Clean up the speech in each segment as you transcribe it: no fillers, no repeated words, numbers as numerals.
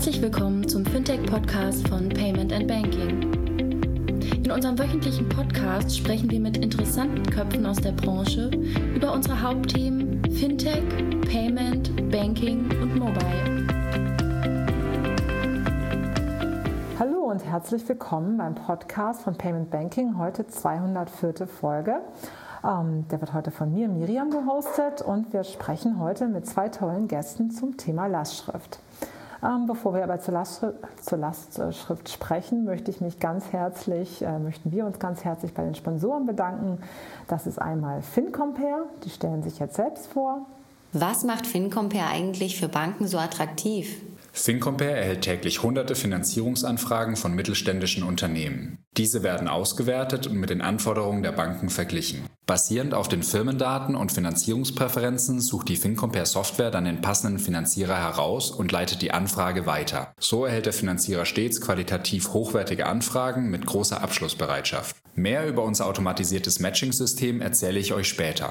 Herzlich willkommen zum Fintech-Podcast von Payment & Banking. In unserem wöchentlichen Podcast sprechen wir mit interessanten Köpfen aus der Branche über unsere Hauptthemen Fintech, Payment, Banking und Mobile. Hallo und herzlich willkommen beim Podcast von Payment Banking, heute 204. Folge. Der wird heute von mir, Miriam, gehostet und wir sprechen heute mit zwei tollen Gästen zum Thema Lastschrift. Bevor wir aber zur Lastschrift sprechen, möchten wir uns ganz herzlich bei den Sponsoren bedanken. Das ist einmal FinCompare, die stellen sich jetzt selbst vor. Was macht FinCompare eigentlich für Banken so attraktiv? FinCompare erhält täglich hunderte Finanzierungsanfragen von mittelständischen Unternehmen. Diese werden ausgewertet und mit den Anforderungen der Banken verglichen. Basierend auf den Firmendaten und Finanzierungspräferenzen sucht die FinCompare Software dann den passenden Finanzierer heraus und leitet die Anfrage weiter. So erhält der Finanzierer stets qualitativ hochwertige Anfragen mit großer Abschlussbereitschaft. Mehr über unser automatisiertes Matching-System erzähle ich euch später.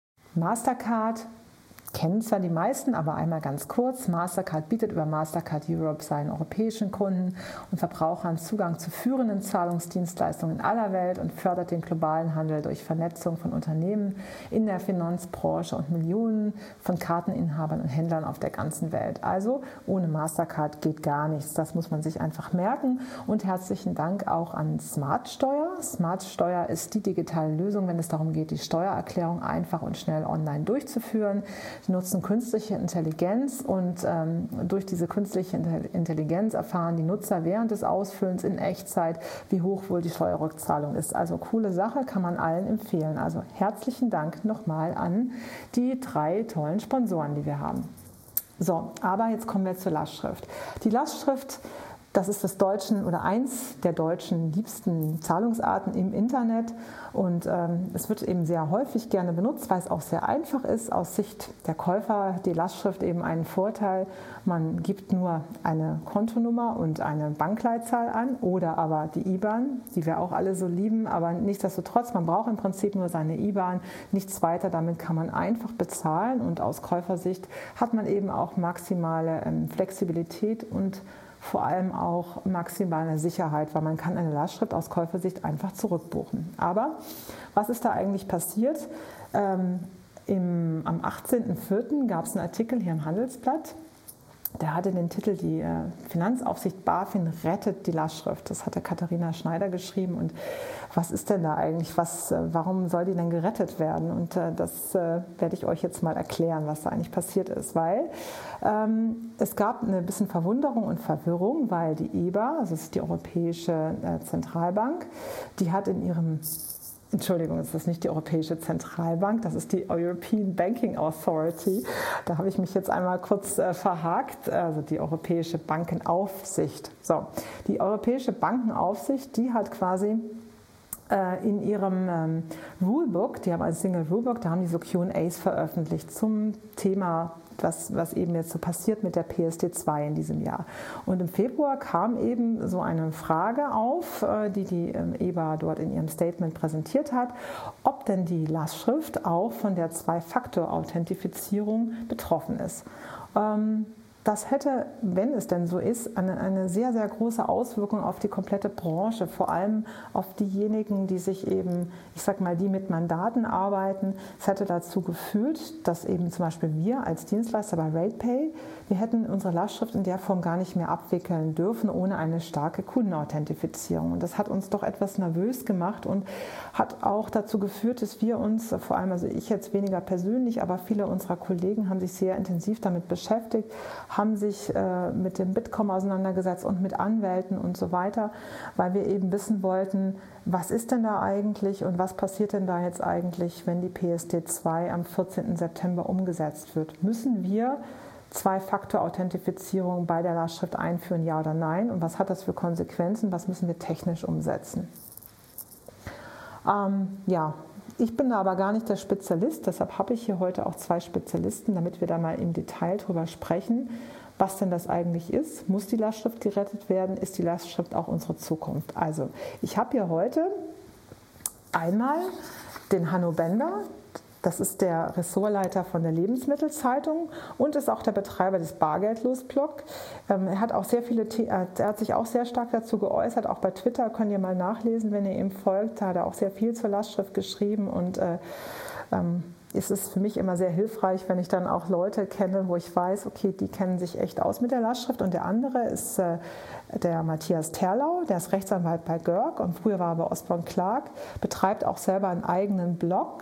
Mastercard kennen zwar die meisten, aber einmal ganz kurz. Mastercard bietet über Mastercard Europe seinen europäischen Kunden und Verbrauchern Zugang zu führenden Zahlungsdienstleistungen in aller Welt und fördert den globalen Handel durch Vernetzung von Unternehmen in der Finanzbranche und Millionen von Karteninhabern und Händlern auf der ganzen Welt. Also ohne Mastercard geht gar nichts. Das muss man sich einfach merken. Und herzlichen Dank auch an SmartSteuer. SmartSteuer ist die digitale Lösung, wenn es darum geht, die Steuererklärung einfach und schnell online durchzuführen. Die nutzen künstliche Intelligenz und durch diese künstliche Intelligenz erfahren die Nutzer während des Ausfüllens in Echtzeit, wie hoch wohl die Steuerrückzahlung ist. Also coole Sache, kann man allen empfehlen. Also herzlichen Dank nochmal an die drei tollen Sponsoren, die wir haben. So, aber jetzt kommen wir zur Lastschrift. Die Lastschrift, das ist eins der deutschen liebsten Zahlungsarten im Internet und es wird eben sehr häufig gerne benutzt, weil es auch sehr einfach ist. Aus Sicht der Käufer die Lastschrift eben einen Vorteil. Man gibt nur eine Kontonummer und eine Bankleitzahl an oder aber die IBAN, die wir auch alle so lieben, aber nichtsdestotrotz, man braucht im Prinzip nur seine IBAN, nichts weiter. Damit kann man einfach bezahlen und aus Käufersicht hat man eben auch maximale Flexibilität und vor allem auch maximale Sicherheit, weil man kann eine Lastschrift aus Käufersicht einfach zurückbuchen. Aber was ist da eigentlich passiert? Am 18.04. gab es einen Artikel hier im Handelsblatt, der hatte den Titel "Die Finanzaufsicht BaFin rettet die Lastschrift". Das hatte Katharina Schneider geschrieben. Und was ist denn da eigentlich? Warum soll die denn gerettet werden? Und das werde ich euch jetzt mal erklären, was da eigentlich passiert ist. Weil es gab eine bisschen Verwunderung und Verwirrung, weil die EBA, also das ist die Europäische Zentralbank, die hat in ihrem Entschuldigung, das ist nicht die Europäische Zentralbank, das ist die European Banking Authority. Da habe ich mich jetzt einmal kurz verhakt, also die Europäische Bankenaufsicht. So, die Europäische Bankenaufsicht, die hat quasi in ihrem Rulebook, die haben ein Single Rulebook, da haben die so Q&As veröffentlicht zum Thema, was eben jetzt so passiert mit der PSD2 in diesem Jahr. Und im Februar kam eben so eine Frage auf, die EBA dort in ihrem Statement präsentiert hat, ob denn die Lastschrift auch von der Zwei-Faktor-Authentifizierung betroffen ist. Das hätte, wenn es denn so ist, eine sehr, sehr große Auswirkung auf die komplette Branche, vor allem auf diejenigen, die sich eben, die mit Mandaten arbeiten. Es hätte dazu geführt, dass eben zum Beispiel wir als Dienstleister bei RatePay, wir hätten unsere Lastschrift in der Form gar nicht mehr abwickeln dürfen, ohne eine starke Kundenauthentifizierung. Und das hat uns doch etwas nervös gemacht und hat auch dazu geführt, dass wir uns, vor allem, also ich jetzt weniger persönlich, aber viele unserer Kollegen haben sich sehr intensiv damit beschäftigt, haben sich mit dem Bitkom auseinandergesetzt und mit Anwälten und so weiter, weil wir eben wissen wollten, was ist denn da eigentlich und was passiert denn da jetzt eigentlich, wenn die PSD2 am 14. September umgesetzt wird? Müssen wir Zwei-Faktor-Authentifizierung bei der Lastschrift einführen, ja oder nein? Und was hat das für Konsequenzen? Was müssen wir technisch umsetzen? Ich bin da aber gar nicht der Spezialist, deshalb habe ich hier heute auch zwei Spezialisten, damit wir da mal im Detail drüber sprechen, was denn das eigentlich ist. Muss die Lastschrift gerettet werden? Ist die Lastschrift auch unsere Zukunft? Also, ich habe hier heute einmal den Hanno Bender. Das ist der Ressortleiter von der Lebensmittelzeitung und ist auch der Betreiber des Bargeldlos-Blog. Er hat sich auch sehr stark dazu geäußert. Auch bei Twitter könnt ihr mal nachlesen, wenn ihr ihm folgt. Da hat er auch sehr viel zur Lastschrift geschrieben und es ist für mich immer sehr hilfreich, wenn ich dann auch Leute kenne, wo ich weiß, okay, die kennen sich echt aus mit der Lastschrift. Und der andere ist der Matthias Terlau, der ist Rechtsanwalt bei Görg und früher war er bei Osborne Clark, betreibt auch selber einen eigenen Blog,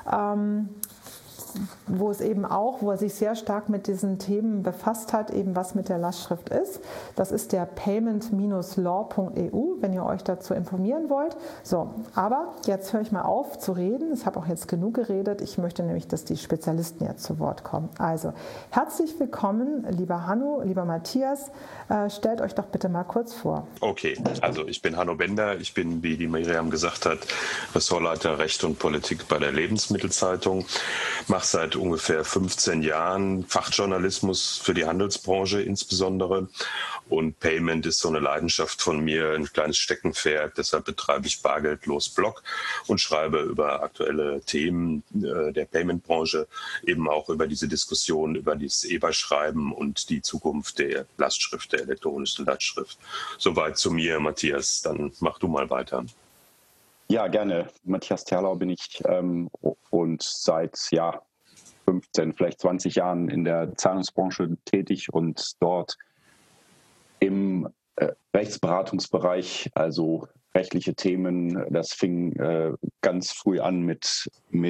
wo er sich sehr stark mit diesen Themen befasst hat, eben was mit der Lastschrift ist. Das ist der payment-law.eu, wenn ihr euch dazu informieren wollt. So, aber jetzt höre ich mal auf zu reden. Ich habe auch jetzt genug geredet. Ich möchte nämlich, dass die Spezialisten jetzt zu Wort kommen. Also, herzlich willkommen, lieber Hanno, lieber Matthias. Stellt euch doch bitte mal kurz vor. Okay, also ich bin Hanno Bender. Ich bin, wie die Miriam gesagt hat, Ressortleiter Recht und Politik bei der Lebensmittelzeitung. Mache seit ungefähr 15 Jahren Fachjournalismus für die Handelsbranche insbesondere. Und Payment ist so eine Leidenschaft von mir, ein kleines Steckenpferd. Deshalb betreibe ich Bargeldlos Blog und schreibe über aktuelle Themen der Payment-Branche, eben auch über diese Diskussion, über dieses EBA-Schreiben und die Zukunft der Lastschrift, der elektronischen Lastschrift. Soweit zu mir, Matthias. Dann mach du mal weiter. Ja, gerne. Matthias Terlau bin ich und seit 15, vielleicht 20 Jahren in der Zahlungsbranche tätig und dort im Rechtsberatungsbereich, also rechtliche Themen. Das fing ganz früh an mit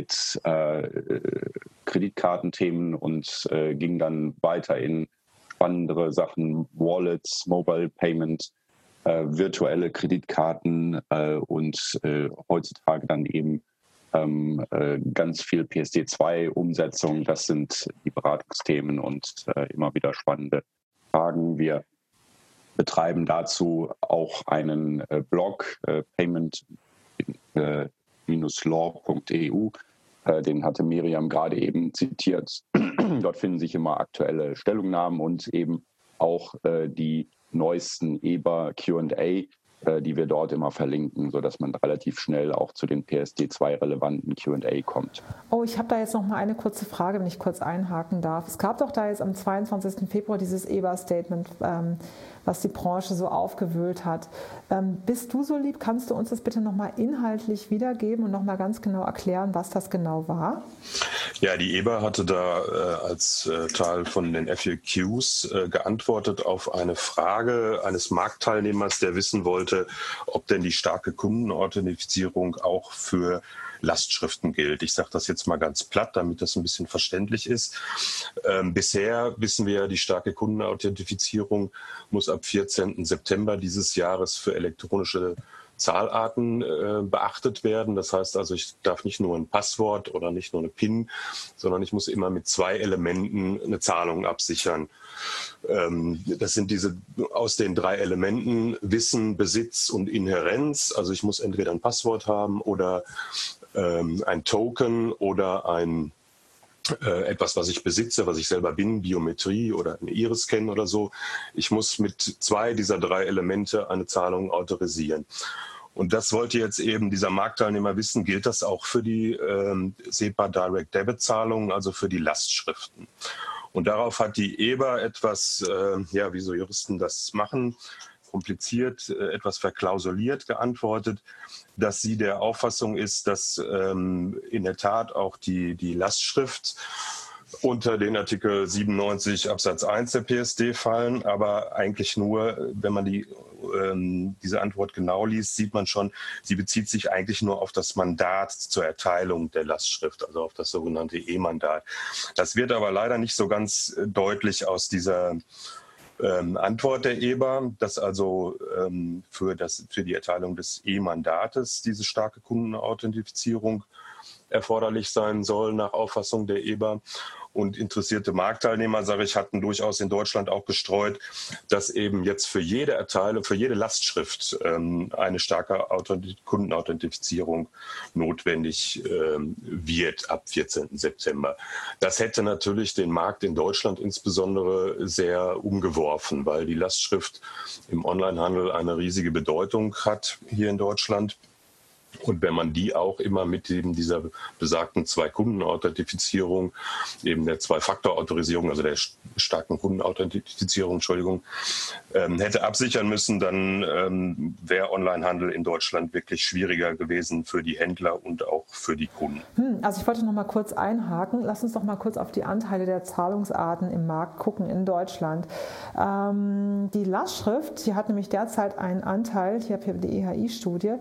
Kreditkartenthemen und ging dann weiter in spannendere Sachen, Wallets, Mobile Payment, virtuelle Kreditkarten und heutzutage dann eben ganz viel PSD2-Umsetzung. Das sind die Beratungsthemen und immer wieder spannende Fragen. Wir betreiben dazu auch einen Blog, payment-law.eu. Den hatte Miriam gerade eben zitiert. Dort finden sich immer aktuelle Stellungnahmen und eben auch die neuesten EBA Q&A, die wir dort immer verlinken, sodass man relativ schnell auch zu den PSD2-relevanten Q&A kommt. Oh, ich habe da jetzt noch mal eine kurze Frage, wenn ich kurz einhaken darf. Es gab doch da jetzt am 22. Februar dieses EBA-Statement, was die Branche so aufgewühlt hat. Bist du so lieb, kannst du uns das bitte noch mal inhaltlich wiedergeben und noch mal ganz genau erklären, was das genau war? Ja, die EBA hatte da als Teil von den FAQs geantwortet auf eine Frage eines Marktteilnehmers, der wissen wollte, ob denn die starke Kundenauthentifizierung auch für Lastschriften gilt. Ich sage das jetzt mal ganz platt, damit das ein bisschen verständlich ist. Bisher wissen wir ja, die starke Kundenauthentifizierung muss ab 14. September dieses Jahres für elektronische Zahlarten beachtet werden. Das heißt also, ich darf nicht nur ein Passwort oder nicht nur eine PIN, sondern ich muss immer mit 2 Elementen eine Zahlung absichern. Das sind diese aus den 3 Elementen Wissen, Besitz und Inhärenz. Also ich muss entweder ein Passwort haben oder ein Token oder etwas, was ich besitze, was ich selber bin, Biometrie oder eine Iris-Scan oder so. Ich muss mit 2 dieser 3 Elemente eine Zahlung autorisieren. Und das wollte jetzt eben dieser Marktteilnehmer wissen, gilt das auch für die SEPA Direct Debit Zahlungen, also für die Lastschriften. Und darauf hat die EBA etwas, wie so Juristen das machen, kompliziert, etwas verklausuliert geantwortet, dass sie der Auffassung ist, dass in der Tat auch die Lastschrift unter den Artikel 97 Absatz 1 der PSD fallen, aber eigentlich nur, wenn man diese Antwort genau liest, sieht man schon, sie bezieht sich eigentlich nur auf das Mandat zur Erteilung der Lastschrift, also auf das sogenannte E-Mandat. Das wird aber leider nicht so ganz deutlich aus dieser Antwort der EBA, dass also für die Erteilung des E-Mandates diese starke Kundenauthentifizierung erforderlich sein soll, nach Auffassung der EBA. Und interessierte Marktteilnehmer, sage ich, hatten durchaus in Deutschland auch gestreut, dass eben jetzt für jede Erteilung, für jede Lastschrift eine starke Kundenauthentifizierung notwendig wird ab 14. September. Das hätte natürlich den Markt in Deutschland insbesondere sehr umgeworfen, weil die Lastschrift im Onlinehandel eine riesige Bedeutung hat hier in Deutschland. Und wenn man die auch immer mit eben dieser besagten Zwei-Kunden-Authentifizierung, eben der Zwei-Faktor-Autorisierung, also der starken Kundenauthentifizierung, hätte absichern müssen, dann wäre Onlinehandel in Deutschland wirklich schwieriger gewesen für die Händler und auch für die Kunden. Also ich wollte noch mal kurz einhaken. Lass uns doch mal kurz auf die Anteile der Zahlungsarten im Markt gucken in Deutschland. Die Lastschrift, die hat nämlich derzeit einen Anteil, ich habe hier die EHI-Studie,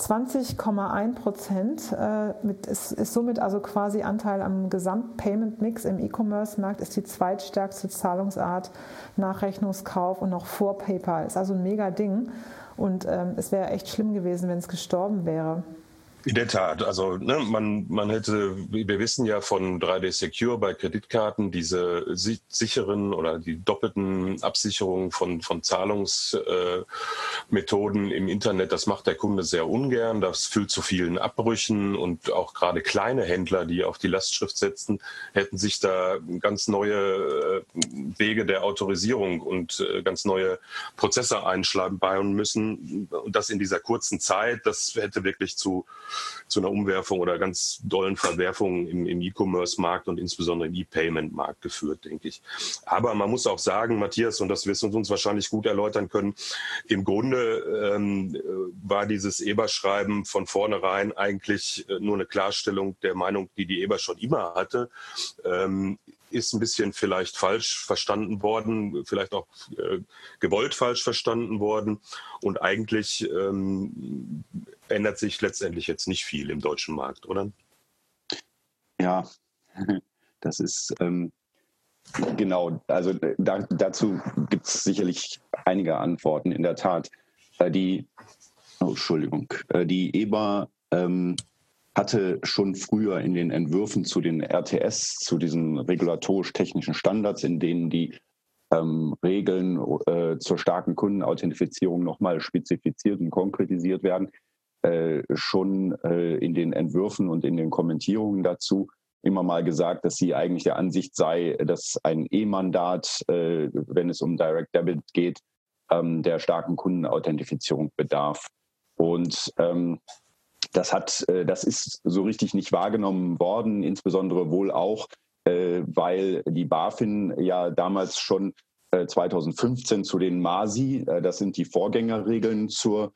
20,1%, ist somit also quasi Anteil am Gesamt-Payment-Mix im E-Commerce-Markt, ist die zweitstärkste Zahlungsart nach Rechnungskauf und noch vor PayPal. Ist also ein mega Ding und es wäre echt schlimm gewesen, wenn es gestorben wäre. In der Tat, also man hätte, wir wissen ja von 3D Secure bei Kreditkarten, diese sicheren oder die doppelten Absicherungen von Zahlungsmethoden im Internet, das macht der Kunde sehr ungern, das führt zu vielen Abbrüchen und auch gerade kleine Händler, die auf die Lastschrift setzen, hätten sich da ganz neue Wege der Autorisierung und ganz neue Prozesse einschlagen müssen und das in dieser kurzen Zeit, das hätte wirklich zu einer Umwerfung oder ganz dollen Verwerfungen im E-Commerce-Markt und insbesondere im E-Payment-Markt geführt, denke ich. Aber man muss auch sagen, Matthias, und das wirst du uns wahrscheinlich gut erläutern können, im Grunde war dieses EBA-Schreiben von vornherein eigentlich nur eine Klarstellung der Meinung, die EBA schon immer hatte, ist ein bisschen vielleicht falsch verstanden worden, vielleicht auch gewollt falsch verstanden worden. Und eigentlich ändert sich letztendlich jetzt nicht viel im deutschen Markt, oder? Ja, das ist genau. Also dazu gibt es sicherlich einige Antworten. In der Tat, die EBA hatte schon früher in den Entwürfen zu den RTS, zu diesen regulatorisch-technischen Standards, in denen die Regeln zur starken Kundenauthentifizierung nochmal spezifiziert und konkretisiert werden, schon in den Entwürfen und in den Kommentierungen dazu immer mal gesagt, dass sie eigentlich der Ansicht sei, dass ein E-Mandat, wenn es um Direct Debit geht, der starken Kundenauthentifizierung bedarf. Und das ist so richtig nicht wahrgenommen worden, insbesondere wohl auch, weil die BaFin ja damals schon 2015 zu den MASI, das sind die Vorgängerregeln zur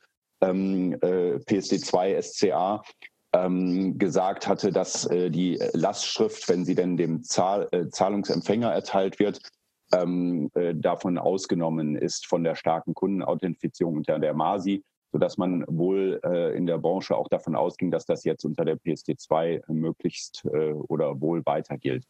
PSD2 SCA, gesagt hatte, dass die Lastschrift, wenn sie denn dem Zahlungsempfänger erteilt wird, davon ausgenommen ist von der starken Kundenauthentifizierung unter der MASI, sodass man wohl in der Branche auch davon ausging, dass das jetzt unter der PSD2 möglichst oder wohl weiter gilt.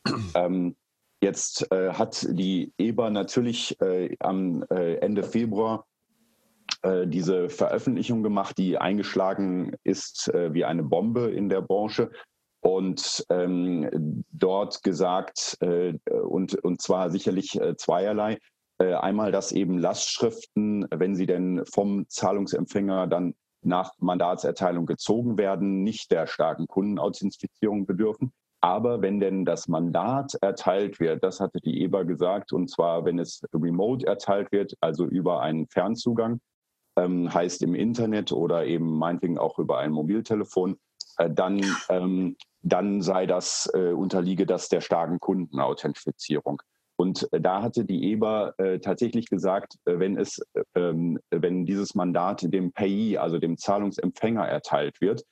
Jetzt hat die EBA natürlich am Ende Februar diese Veröffentlichung gemacht, die eingeschlagen ist wie eine Bombe in der Branche und dort gesagt, und zwar sicherlich zweierlei, einmal, dass eben Lastschriften, wenn sie denn vom Zahlungsempfänger dann nach Mandatserteilung gezogen werden, nicht der starken Kundenauthentifizierung bedürfen. Aber wenn denn das Mandat erteilt wird, das hatte die EBA gesagt, und zwar, wenn es remote erteilt wird, also über einen Fernzugang, heißt im Internet oder eben meinetwegen auch über ein Mobiltelefon, dann sei das, unterliege das der starken Kundenauthentifizierung. Und da hatte die EBA tatsächlich gesagt, wenn dieses Mandat dem Payee, also dem Zahlungsempfänger, erteilt wird,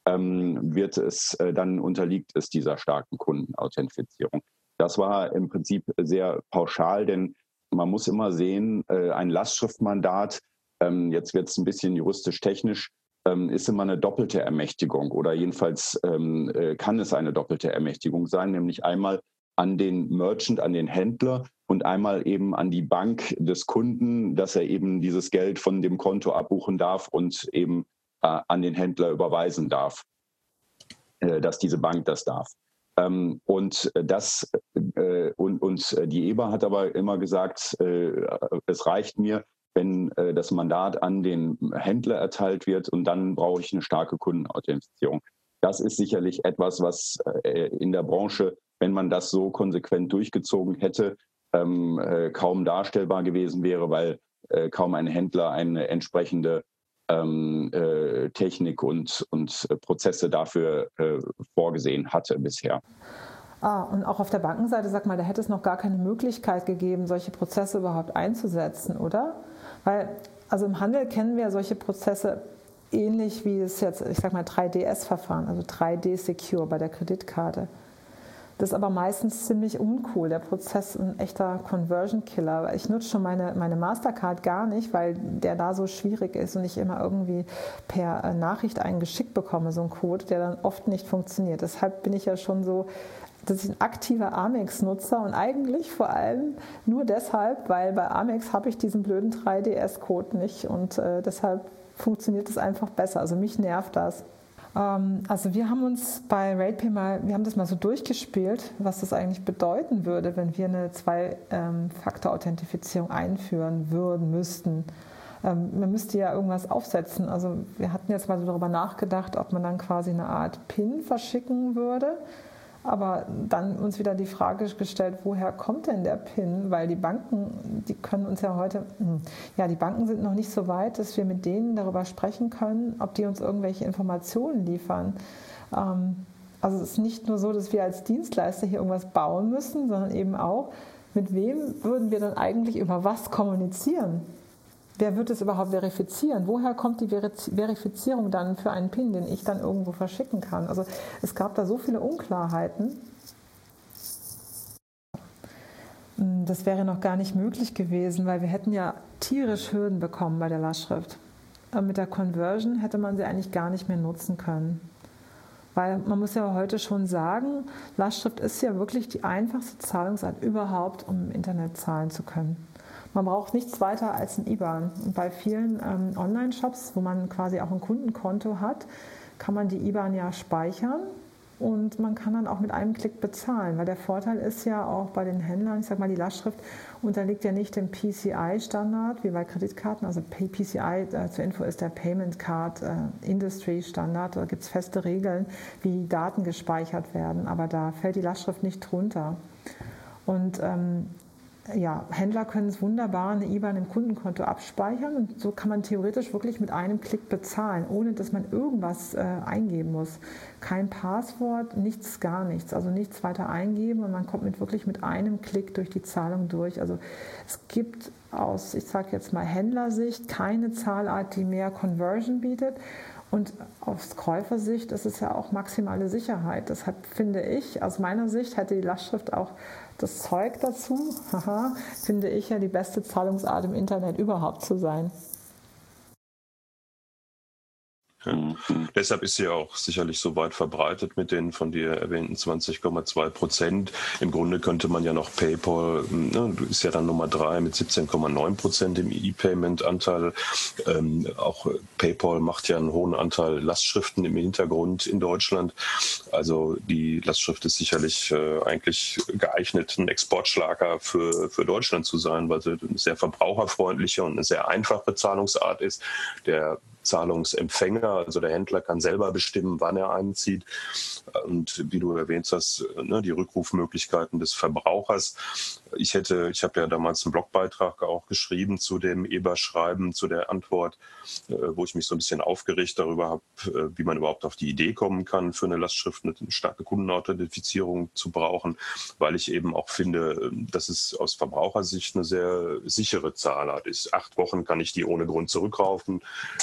dann unterliegt es dieser starken Kundenauthentifizierung. Das war im Prinzip sehr pauschal, denn man muss immer sehen, ein Lastschriftmandat, jetzt wird es ein bisschen juristisch-technisch, ist immer eine doppelte Ermächtigung oder jedenfalls kann es eine doppelte Ermächtigung sein, nämlich einmal an den Merchant, an den Händler und einmal eben an die Bank des Kunden, dass er eben dieses Geld von dem Konto abbuchen darf und eben an den Händler überweisen darf, dass diese Bank das darf. Und die EBA hat aber immer gesagt, es reicht mir, wenn das Mandat an den Händler erteilt wird und dann brauche ich eine starke Kundenauthentifizierung. Das ist sicherlich etwas, was in der Branche, wenn man das so konsequent durchgezogen hätte, kaum darstellbar gewesen wäre, weil kaum ein Händler eine entsprechende Technik und Prozesse dafür vorgesehen hatte bisher. Und auch auf der Bankenseite, sag mal, da hätte es noch gar keine Möglichkeit gegeben, solche Prozesse überhaupt einzusetzen, oder? Weil, also im Handel kennen wir ja solche Prozesse ähnlich wie es jetzt, ich sag mal, 3DS-Verfahren, also 3D-Secure bei der Kreditkarte. Das ist aber meistens ziemlich uncool, der Prozess ein echter Conversion-Killer. Ich nutze schon meine Mastercard gar nicht, weil der da so schwierig ist und ich immer irgendwie per Nachricht einen geschickt bekomme, so einen Code, der dann oft nicht funktioniert. Deshalb bin ich ja schon so, dass ich ein aktiver Amex-Nutzer und eigentlich vor allem nur deshalb, weil bei Amex habe ich diesen blöden 3DS-Code nicht und deshalb funktioniert es einfach besser. Also mich nervt das. Also wir haben uns bei RatePay wir haben das mal so durchgespielt, was das eigentlich bedeuten würde, wenn wir eine Zwei-Faktor-Authentifizierung einführen müssten. Man müsste ja irgendwas aufsetzen. Also wir hatten jetzt mal so darüber nachgedacht, ob man dann quasi eine Art PIN verschicken würde. Aber dann uns wieder die Frage gestellt, woher kommt denn der PIN? Weil die Banken, die können uns ja heute, die Banken sind noch nicht so weit, dass wir mit denen darüber sprechen können, ob die uns irgendwelche Informationen liefern. Also es ist nicht nur so, dass wir als Dienstleister hier irgendwas bauen müssen, sondern eben auch, mit wem würden wir dann eigentlich über was kommunizieren? Wer wird es überhaupt verifizieren? Woher kommt die Verifizierung dann für einen PIN, den ich dann irgendwo verschicken kann? Also es gab da so viele Unklarheiten. Das wäre noch gar nicht möglich gewesen, weil wir hätten ja tierisch Hürden bekommen bei der Lastschrift. Mit der Conversion hätte man sie eigentlich gar nicht mehr nutzen können. Weil man muss ja heute schon sagen, Lastschrift ist ja wirklich die einfachste Zahlungsart überhaupt, um im Internet zahlen zu können. Man braucht nichts weiter als ein IBAN. Und bei vielen Online-Shops, wo man quasi auch ein Kundenkonto hat, kann man die IBAN ja speichern und man kann dann auch mit einem Klick bezahlen. Weil der Vorteil ist ja auch bei den Händlern, ich sag mal, die Lastschrift unterliegt ja nicht dem PCI-Standard wie bei Kreditkarten. Also PCI zur Info ist der Payment Card Industry Standard. Da gibt es feste Regeln, wie Daten gespeichert werden. Aber da fällt die Lastschrift nicht drunter. Und Händler können es wunderbar eine IBAN im Kundenkonto abspeichern und so kann man theoretisch wirklich mit einem Klick bezahlen, ohne dass man irgendwas eingeben muss. Kein Passwort, nichts, gar nichts. Also nichts weiter eingeben und man kommt wirklich mit einem Klick durch die Zahlung durch. Also es gibt aus, ich sage jetzt mal Händlersicht, keine Zahlart, die mehr Conversion bietet. Und aus Käufersicht ist es ja auch maximale Sicherheit. Deshalb finde ich, aus meiner Sicht hätte die Lastschrift auch das Zeug dazu, finde ich ja die beste Zahlungsart im Internet überhaupt zu sein. Ja. Deshalb ist sie auch sicherlich so weit verbreitet mit den von dir erwähnten 20,2%. Im Grunde könnte man ja noch PayPal, ist ja dann Nummer 3 mit 17,9% im E-Payment-Anteil. Auch PayPal macht ja einen hohen Anteil Lastschriften im Hintergrund in Deutschland. Also die Lastschrift ist sicherlich eigentlich geeignet, ein Exportschlager für Deutschland zu sein, weil sie eine sehr verbraucherfreundliche und eine sehr einfache Zahlungsart ist. Der Zahlungsempfänger, also der Händler, kann selber bestimmen, wann er einzieht. Und wie du erwähnt hast, die Rückrufmöglichkeiten des Verbrauchers. Ich habe ja damals einen Blogbeitrag auch geschrieben zu dem EBA-Schreiben, zu der Antwort, wo ich mich so ein bisschen aufgeregt darüber habe, wie man überhaupt auf die Idee kommen kann, für eine Lastschrift eine starke Kundenauthentifizierung zu brauchen, weil ich eben auch finde, dass es aus Verbrauchersicht eine sehr sichere Zahlart ist. 8 Wochen kann ich die ohne Grund zurückrufen,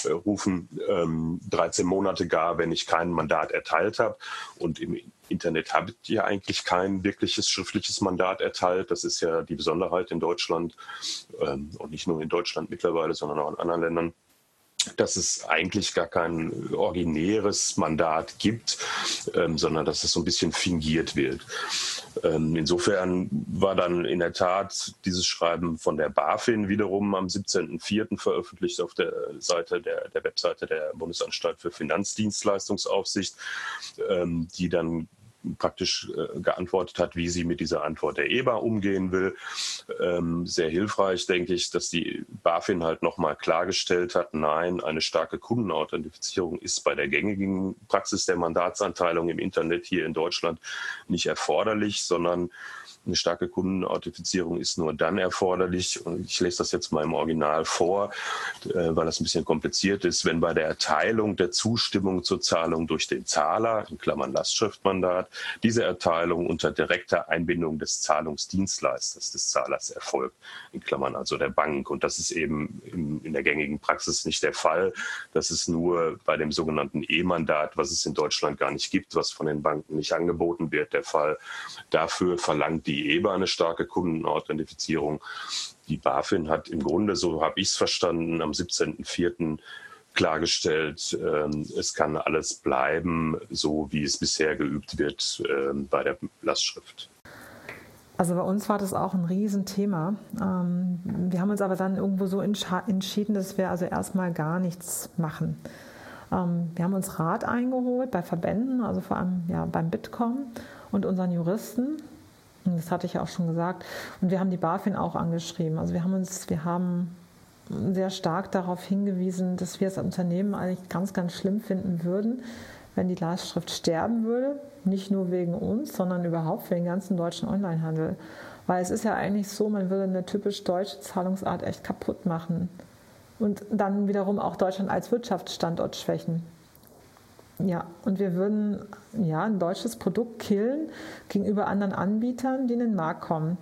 13 Monate gar, wenn ich kein Mandat erteilt habe. Und im Internet habe ich ja eigentlich kein wirkliches schriftliches Mandat erteilt. Das ist ja die Besonderheit in Deutschland und nicht nur in Deutschland mittlerweile, sondern auch in anderen Ländern, dass es eigentlich gar kein originäres Mandat gibt, sondern dass es so ein bisschen fingiert wird. Insofern war dann in der Tat dieses Schreiben von der BaFin wiederum am 17.04. veröffentlicht auf der Seite der Webseite der Bundesanstalt für Finanzdienstleistungsaufsicht, die dann praktisch geantwortet hat, wie sie mit dieser Antwort der EBA umgehen will. Sehr hilfreich, denke ich, dass die BaFin halt nochmal klargestellt hat, nein, eine starke Kundenauthentifizierung ist bei der gängigen Praxis der Mandatsanteilung im Internet hier in Deutschland nicht erforderlich, sondern Eine starke Kundenauthentifizierung ist nur dann erforderlich, und ich lese das jetzt mal im Original vor, weil das ein bisschen kompliziert ist, wenn bei der Erteilung der Zustimmung zur Zahlung durch den Zahler, in Klammern Lastschriftmandat, diese Erteilung unter direkter Einbindung des Zahlungsdienstleisters des Zahlers erfolgt, in Klammern also der Bank. Und das ist eben in der gängigen Praxis nicht der Fall. Das ist nur bei dem sogenannten E-Mandat, was es in Deutschland gar nicht gibt, was von den Banken nicht angeboten wird, der Fall. Dafür verlangt die EBA eine starke Kundenauthentifizierung. Die BaFin hat im Grunde, so habe ich es verstanden, am 17.04. klargestellt, es kann alles bleiben, so wie es bisher geübt wird bei der Lastschrift. Also bei uns war das auch ein Riesenthema. Wir haben uns aber dann irgendwo so entschieden, dass wir also erstmal gar nichts machen. Wir haben uns Rat eingeholt bei Verbänden, also vor allem beim Bitkom und unseren Juristen. Das hatte ich ja auch schon gesagt. Und wir haben die BaFin auch angeschrieben. Also wir haben sehr stark darauf hingewiesen, dass wir als Unternehmen eigentlich ganz, ganz schlimm finden würden, wenn die Lastschrift sterben würde. Nicht nur wegen uns, sondern überhaupt für den ganzen deutschen Onlinehandel. Weil es ist ja eigentlich so, man würde eine typisch deutsche Zahlungsart echt kaputt machen. Und dann wiederum auch Deutschland als Wirtschaftsstandort schwächen. Ja, und wir würden ein deutsches Produkt killen gegenüber anderen Anbietern, die in den Markt kommen.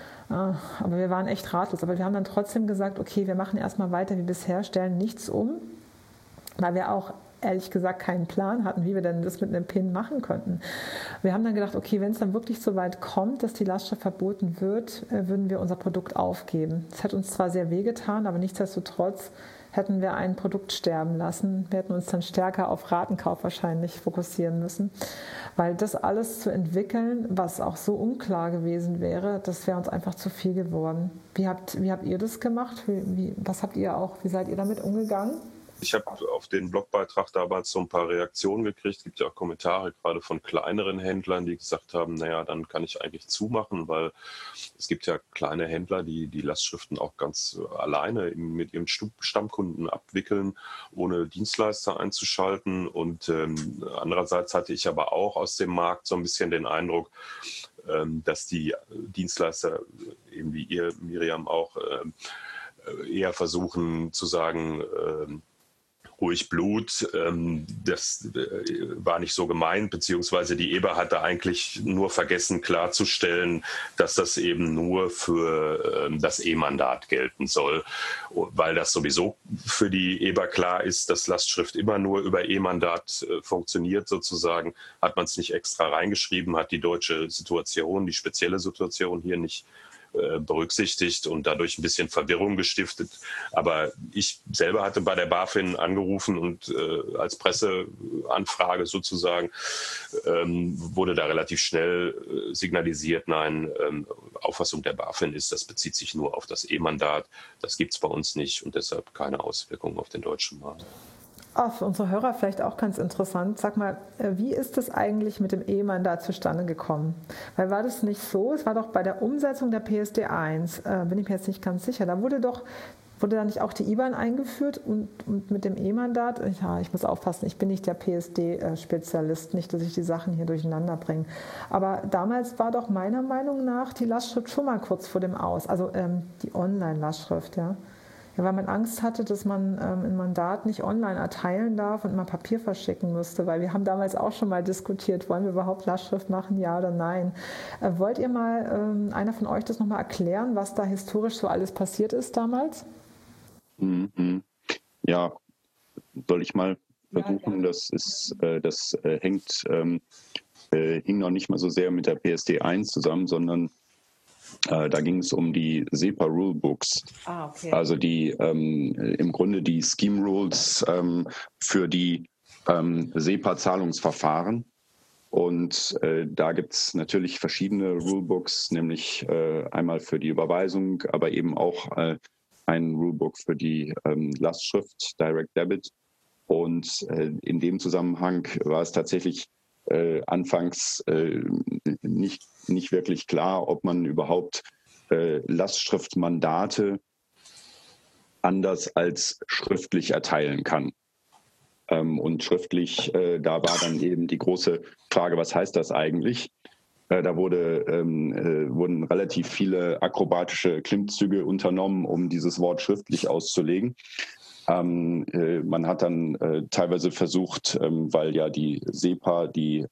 Aber wir waren echt ratlos. Aber wir haben dann trotzdem gesagt, okay, wir machen erstmal weiter wie bisher, stellen nichts um, weil wir auch ehrlich gesagt keinen Plan hatten, wie wir denn das mit einem PIN machen könnten. Wir haben dann gedacht, okay, wenn es dann wirklich so weit kommt, dass die Lastschrift verboten wird, würden wir unser Produkt aufgeben. Das hat uns zwar sehr wehgetan, aber nichtsdestotrotz hätten wir ein Produkt sterben lassen. Wir hätten uns dann stärker auf Ratenkauf wahrscheinlich fokussieren müssen, weil das alles zu entwickeln, was auch so unklar gewesen wäre, das wäre uns einfach zu viel geworden. Wie habt ihr das gemacht? Wie seid ihr damit umgegangen? Ich habe auf den Blogbeitrag damals so ein paar Reaktionen gekriegt. Es gibt ja auch Kommentare gerade von kleineren Händlern, die gesagt haben, naja, dann kann ich eigentlich zumachen, weil es gibt ja kleine Händler, die Lastschriften auch ganz alleine mit ihren Stammkunden abwickeln, ohne Dienstleister einzuschalten. Und andererseits hatte ich aber auch aus dem Markt so ein bisschen den Eindruck, dass die Dienstleister, eben wie ihr, Miriam, auch eher versuchen zu sagen, ruhig Blut, das war nicht so gemeint, beziehungsweise die EBA hatte eigentlich nur vergessen klarzustellen, dass das eben nur für das E-Mandat gelten soll, weil das sowieso für die EBA klar ist, dass Lastschrift immer nur über E-Mandat funktioniert sozusagen, hat man es nicht extra reingeschrieben, hat die deutsche Situation, die spezielle Situation hier nicht berücksichtigt und dadurch ein bisschen Verwirrung gestiftet. Aber ich selber hatte bei der BaFin angerufen und als Presseanfrage sozusagen wurde da relativ schnell signalisiert, nein, Auffassung der BaFin ist, das bezieht sich nur auf das E-Mandat. Das gibt es bei uns nicht und deshalb keine Auswirkungen auf den deutschen Markt. Für unsere Hörer vielleicht auch ganz interessant. Sag mal, wie ist das eigentlich mit dem E-Mandat zustande gekommen? Weil war das nicht so? Es war doch bei der Umsetzung der PSD1, bin ich mir jetzt nicht ganz sicher. Da wurde da nicht auch die IBAN eingeführt und mit dem E-Mandat? Ja, ich muss aufpassen, ich bin nicht der PSD-Spezialist, nicht, dass ich die Sachen hier durcheinander bringe. Aber damals war doch meiner Meinung nach die Lastschrift schon mal kurz vor dem Aus, also die Online-Lastschrift, ja. Ja, weil man Angst hatte, dass man ein Mandat nicht online erteilen darf und mal Papier verschicken müsste, weil wir haben damals auch schon mal diskutiert, wollen wir überhaupt Lastschrift machen, ja oder nein. Wollt ihr mal, einer von euch das nochmal erklären, was da historisch so alles passiert ist damals? Ja, soll ich mal versuchen, das hing noch nicht mal so sehr mit der PSD1 zusammen, sondern da ging es um die SEPA Rulebooks, okay. Also die im Grunde die Scheme Rules für die SEPA-Zahlungsverfahren. Und da gibt es natürlich verschiedene Rulebooks, nämlich einmal für die Überweisung, aber eben auch ein Rulebook für die Lastschrift, Direct Debit. Und in dem Zusammenhang war es tatsächlich anfangs nicht wirklich klar, ob man überhaupt Lastschriftmandate anders als schriftlich erteilen kann. Und schriftlich, da war dann eben die große Frage, was heißt das eigentlich? Da wurden relativ viele akrobatische Klimmzüge unternommen, um dieses Wort schriftlich auszulegen. Man hat dann teilweise versucht, weil ja die SEPA,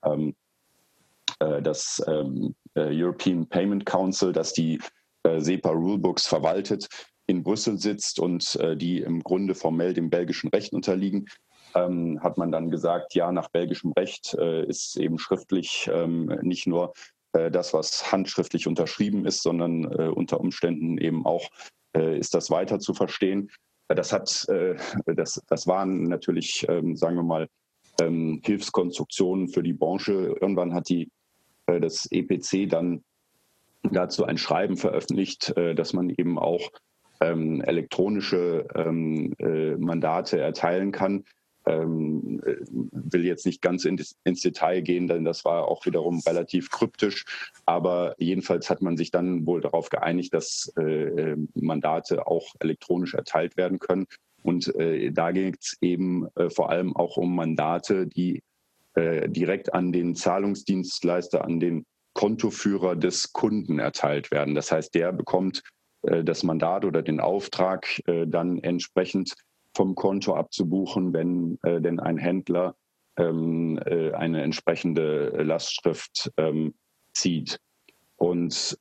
das European Payment Council, das die SEPA Rulebooks verwaltet, in Brüssel sitzt und die im Grunde formell dem belgischen Recht unterliegen, hat man dann gesagt, ja, nach belgischem Recht ist eben schriftlich nicht nur das, was handschriftlich unterschrieben ist, sondern unter Umständen eben auch ist das weiter zu verstehen. Das waren natürlich, sagen wir mal, Hilfskonstruktionen für die Branche. Irgendwann hat das EPC dann dazu ein Schreiben veröffentlicht, dass man eben auch elektronische Mandate erteilen kann. Will jetzt nicht ganz ins Detail gehen, denn das war auch wiederum relativ kryptisch. Aber jedenfalls hat man sich dann wohl darauf geeinigt, dass Mandate auch elektronisch erteilt werden können. Und da geht es eben vor allem auch um Mandate, die direkt an den Zahlungsdienstleister, an den Kontoführer des Kunden erteilt werden. Das heißt, der bekommt das Mandat oder den Auftrag dann entsprechend vom Konto abzubuchen, wenn denn ein Händler eine entsprechende Lastschrift zieht. Und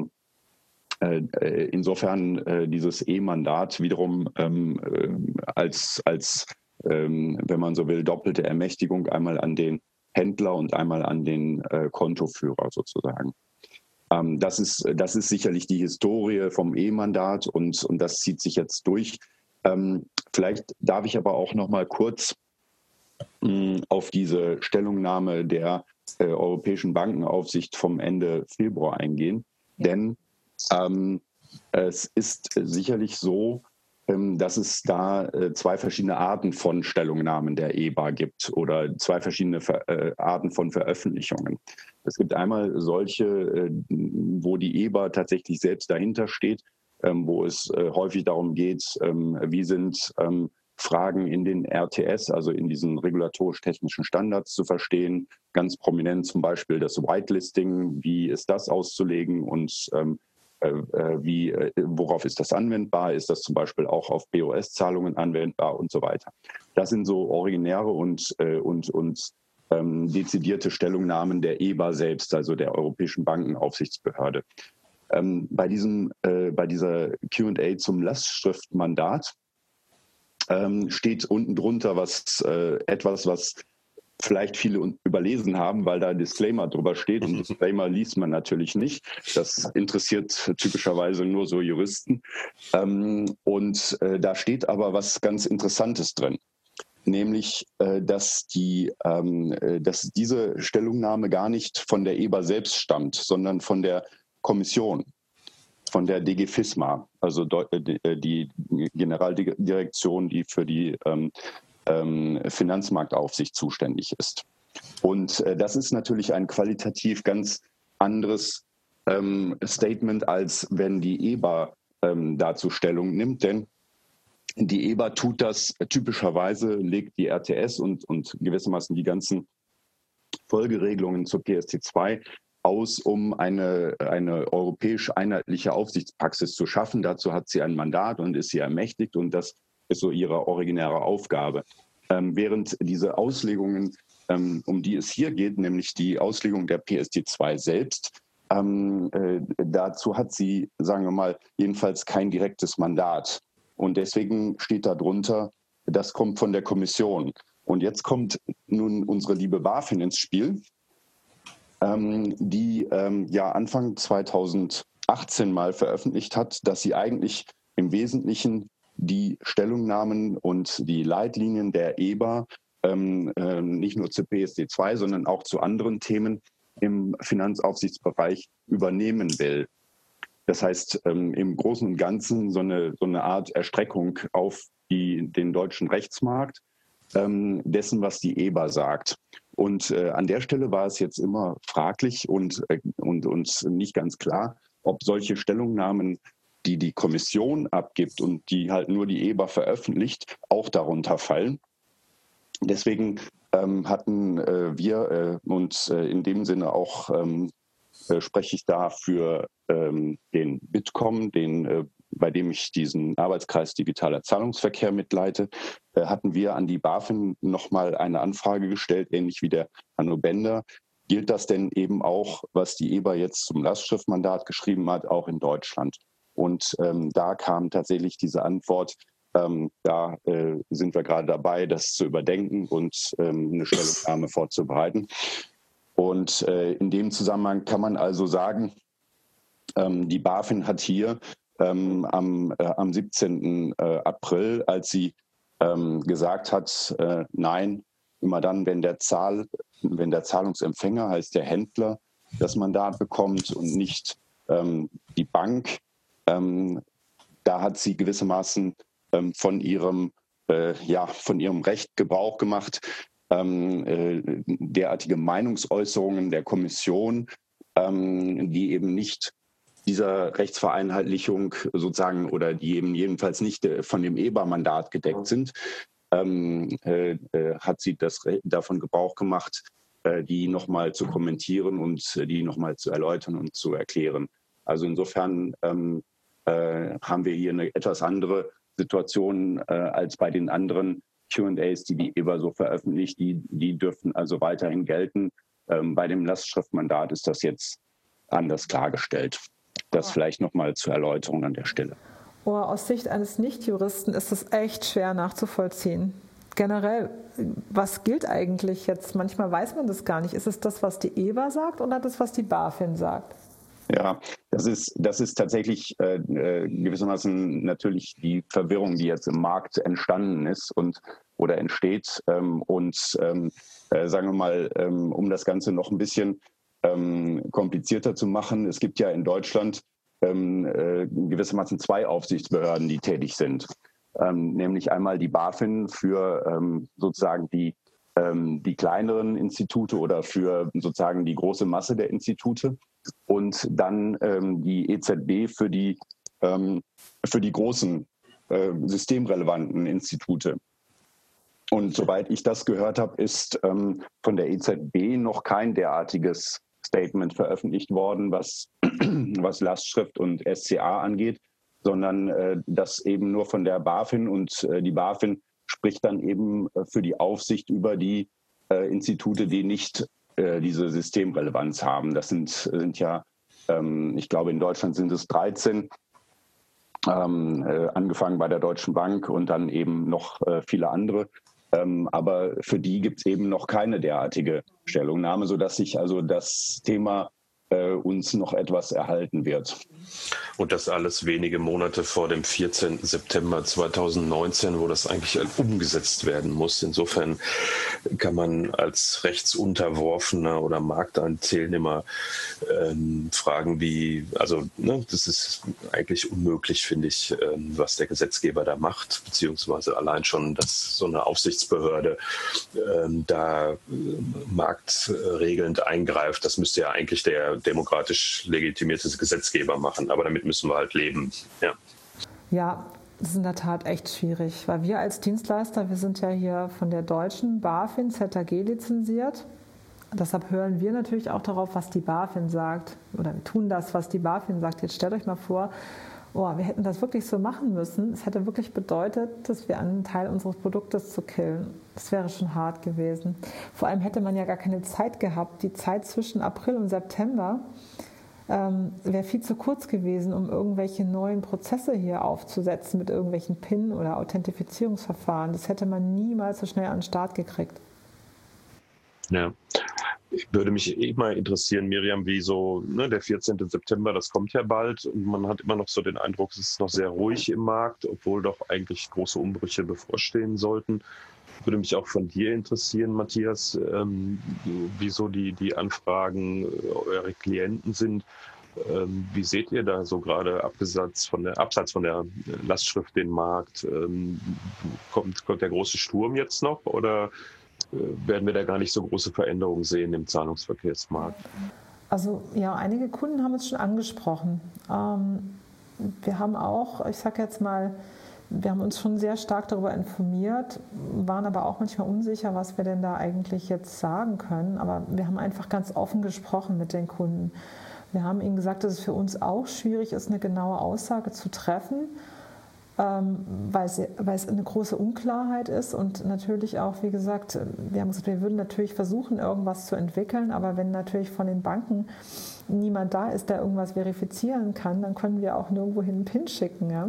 insofern dieses E-Mandat wiederum als wenn man so will, doppelte Ermächtigung einmal an den Händler und einmal an den Kontoführer sozusagen. Das ist sicherlich die Historie vom E-Mandat und das zieht sich jetzt durch. Vielleicht darf ich aber auch noch mal kurz auf diese Stellungnahme der Europäischen Bankenaufsicht vom Ende Februar eingehen. Denn es ist sicherlich so, dass es da zwei verschiedene Arten von Stellungnahmen der EBA gibt oder zwei verschiedene Arten von Veröffentlichungen. Es gibt einmal solche, wo die EBA tatsächlich selbst dahinter steht, wo es häufig darum geht, wie sind Fragen in den RTS, also in diesen regulatorisch-technischen Standards zu verstehen. Ganz prominent zum Beispiel das Whitelisting, wie ist das auszulegen und worauf ist das anwendbar? Ist das zum Beispiel auch auf POS-Zahlungen anwendbar und so weiter? Das sind so originäre und dezidierte Stellungnahmen der EBA selbst, also der Europäischen Bankenaufsichtsbehörde. Bei dieser Q&A zum Lastschriftmandat steht unten drunter etwas, was vielleicht viele überlesen haben, weil da Disclaimer drüber steht. Und Disclaimer liest man natürlich nicht. Das interessiert typischerweise nur so Juristen. Da steht aber was ganz Interessantes drin. Nämlich, dass diese Stellungnahme gar nicht von der EBA selbst stammt, sondern von der Kommission, von der DG FISMA, also die Generaldirektion, die für die Finanzmarktaufsicht zuständig ist. Und das ist natürlich ein qualitativ ganz anderes Statement, als wenn die EBA dazu Stellung nimmt. Denn die EBA tut das typischerweise, legt die RTS und gewissermaßen die ganzen Folgeregelungen zur PSD2 aus, um eine europäisch einheitliche Aufsichtspraxis zu schaffen. Dazu hat sie ein Mandat und ist sie ermächtigt und das ist so ihre originäre Aufgabe. Während diese Auslegungen, um die es hier geht, nämlich die Auslegung der PSD2 selbst, dazu hat sie, sagen wir mal, jedenfalls kein direktes Mandat. Und deswegen steht da drunter, das kommt von der Kommission. Und jetzt kommt nun unsere liebe BaFin ins Spiel, die Anfang 2018 mal veröffentlicht hat, dass sie eigentlich im Wesentlichen die Stellungnahmen und die Leitlinien der EBA nicht nur zu PSD2, sondern auch zu anderen Themen im Finanzaufsichtsbereich übernehmen will. Das heißt, im Großen und Ganzen so eine Art Erstreckung auf den deutschen Rechtsmarkt dessen, was die EBA sagt. Und an der Stelle war es jetzt immer fraglich und nicht ganz klar, ob solche Stellungnahmen, die die Kommission abgibt und die halt nur die EBA veröffentlicht, auch darunter fallen. Deswegen hatten wir uns in dem Sinne auch spreche ich da für den Bitkom, bei dem ich diesen Arbeitskreis Digitaler Zahlungsverkehr mitleite, hatten wir an die BaFin nochmal eine Anfrage gestellt, ähnlich wie der Hanno Bender. Gilt das denn eben auch, was die EBA jetzt zum Lastschriftmandat geschrieben hat, auch in Deutschland? Und da kam tatsächlich diese Antwort, da sind wir gerade dabei, das zu überdenken und eine Stellungnahme vorzubereiten. Und in dem Zusammenhang kann man also sagen, die BaFin hat hier am 17. April, als sie gesagt hat, nein, immer dann, wenn der Zahlungsempfänger, heißt der Händler, das Mandat bekommt und nicht die Bank, da hat sie gewissermaßen von ihrem Recht Gebrauch gemacht, derartige Meinungsäußerungen der Kommission, die eben nicht dieser Rechtsvereinheitlichung sozusagen oder die eben jedenfalls nicht von dem EBA-Mandat gedeckt sind, hat sie davon Gebrauch gemacht, die nochmal zu kommentieren und die nochmal zu erläutern und zu erklären. Also insofern haben wir hier eine etwas andere Situation als bei den anderen Q&As, die EBA so veröffentlicht. Die dürfen also weiterhin gelten. Bei dem Lastschriftmandat ist das jetzt anders klargestellt. Das vielleicht nochmal zur Erläuterung an der Stelle. Aus Sicht eines Nichtjuristen ist es echt schwer nachzuvollziehen. Generell, was gilt eigentlich jetzt? Manchmal weiß man das gar nicht. Ist es das, was die EBA sagt oder das, was die BaFin sagt? Ja, das ist tatsächlich gewissermaßen natürlich die Verwirrung, die jetzt im Markt entstanden ist oder entsteht. Sagen wir mal, um das Ganze noch ein bisschen komplizierter zu machen, es gibt ja in Deutschland gewissermaßen 2 Aufsichtsbehörden, die tätig sind. Nämlich einmal die BaFin für sozusagen die kleineren Institute oder für sozusagen die große Masse der Institute und dann die EZB für die großen systemrelevanten Institute. Und soweit ich das gehört habe, ist von der EZB noch kein derartiges Statement veröffentlicht worden, was Lastschrift und SCA angeht, sondern das eben nur von der BaFin und die BaFin spricht dann eben für die Aufsicht über die Institute, die nicht diese Systemrelevanz haben. Das sind ja, ich glaube in Deutschland sind es 13, angefangen bei der Deutschen Bank und dann eben noch viele andere. Aber für die gibt es eben noch keine derartige Stellungnahme, sodass sich also das Thema uns noch etwas erhalten wird. Und das alles wenige Monate vor dem 14. September 2019, wo das eigentlich umgesetzt werden muss. Insofern kann man als Rechtsunterworfener oder Marktteilnehmer fragen, das ist eigentlich unmöglich, finde ich, was der Gesetzgeber da macht, beziehungsweise allein schon, dass so eine Aufsichtsbehörde da marktregelnd eingreift. Das müsste ja eigentlich der demokratisch legitimierte Gesetzgeber machen, aber damit müssen wir halt leben. Ja, das ist in der Tat echt schwierig, weil wir als Dienstleister, wir sind ja hier von der deutschen BaFin ZAG lizenziert. Deshalb hören wir natürlich auch darauf, was die BaFin sagt oder wir tun das, was die BaFin sagt. Jetzt stellt euch mal vor, wir hätten das wirklich so machen müssen. Es hätte wirklich bedeutet, dass wir einen Teil unseres Produktes zu killen. Das wäre schon hart gewesen. Vor allem hätte man ja gar keine Zeit gehabt. Die Zeit zwischen April und September wäre viel zu kurz gewesen, um irgendwelche neuen Prozesse hier aufzusetzen mit irgendwelchen PIN- oder Authentifizierungsverfahren. Das hätte man niemals so schnell an den Start gekriegt. Ja. Ich würde mich immer interessieren, Miriam, wie so der 14. September, das kommt ja bald und man hat immer noch so den Eindruck, es ist noch sehr ruhig im Markt, obwohl doch eigentlich große Umbrüche bevorstehen sollten. Würde mich auch von dir interessieren, Matthias, wieso die Anfragen eurer Klienten sind. Wie seht ihr da so gerade abseits von der Lastschrift den Markt? Kommt der große Sturm jetzt noch oder werden wir da gar nicht so große Veränderungen sehen im Zahlungsverkehrsmarkt? Also ja, einige Kunden haben es schon angesprochen. Wir haben auch, ich sage jetzt mal, wir haben uns schon sehr stark darüber informiert, waren aber auch manchmal unsicher, was wir denn da eigentlich jetzt sagen können. Aber wir haben einfach ganz offen gesprochen mit den Kunden. Wir haben ihnen gesagt, dass es für uns auch schwierig ist, eine genaue Aussage zu treffen, weil es eine große Unklarheit ist und natürlich auch, wie gesagt, wir haben gesagt, wir würden natürlich versuchen, irgendwas zu entwickeln, aber wenn natürlich von den Banken niemand da ist, der irgendwas verifizieren kann, dann können wir auch nirgendwo hin einen PIN schicken. Ja?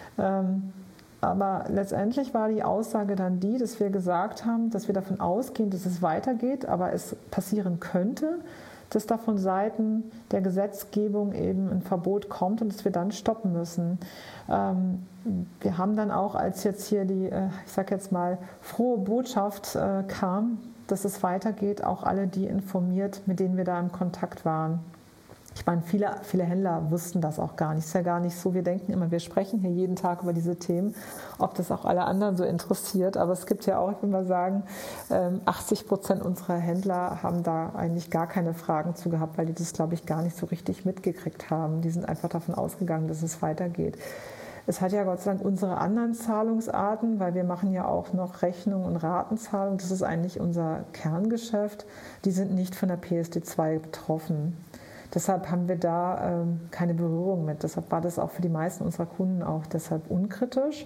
Aber letztendlich war die Aussage dann die, dass wir gesagt haben, dass wir davon ausgehen, dass es weitergeht, aber es passieren könnte, dass da von Seiten der Gesetzgebung eben ein Verbot kommt und dass wir dann stoppen müssen. Wir haben dann auch, als jetzt hier die, ich sage jetzt mal, frohe Botschaft kam, dass es weitergeht, auch alle die informiert, mit denen wir da im Kontakt waren. Ich meine, viele Händler wussten das auch gar nicht. Es ist ja gar nicht so, wir denken immer, wir sprechen hier jeden Tag über diese Themen, ob das auch alle anderen so interessiert. Aber es gibt ja auch, ich will mal sagen, 80% unserer Händler haben da eigentlich gar keine Fragen zu gehabt, weil die das, glaube ich, gar nicht so richtig mitgekriegt haben. Die sind einfach davon ausgegangen, dass es weitergeht. Es hat ja Gott sei Dank unsere anderen Zahlungsarten, weil wir machen ja auch noch Rechnung und Ratenzahlung. Das ist eigentlich unser Kerngeschäft. Die sind nicht von der PSD2 betroffen. Deshalb haben wir da keine Berührung mit. Deshalb war das auch für die meisten unserer Kunden auch deshalb unkritisch.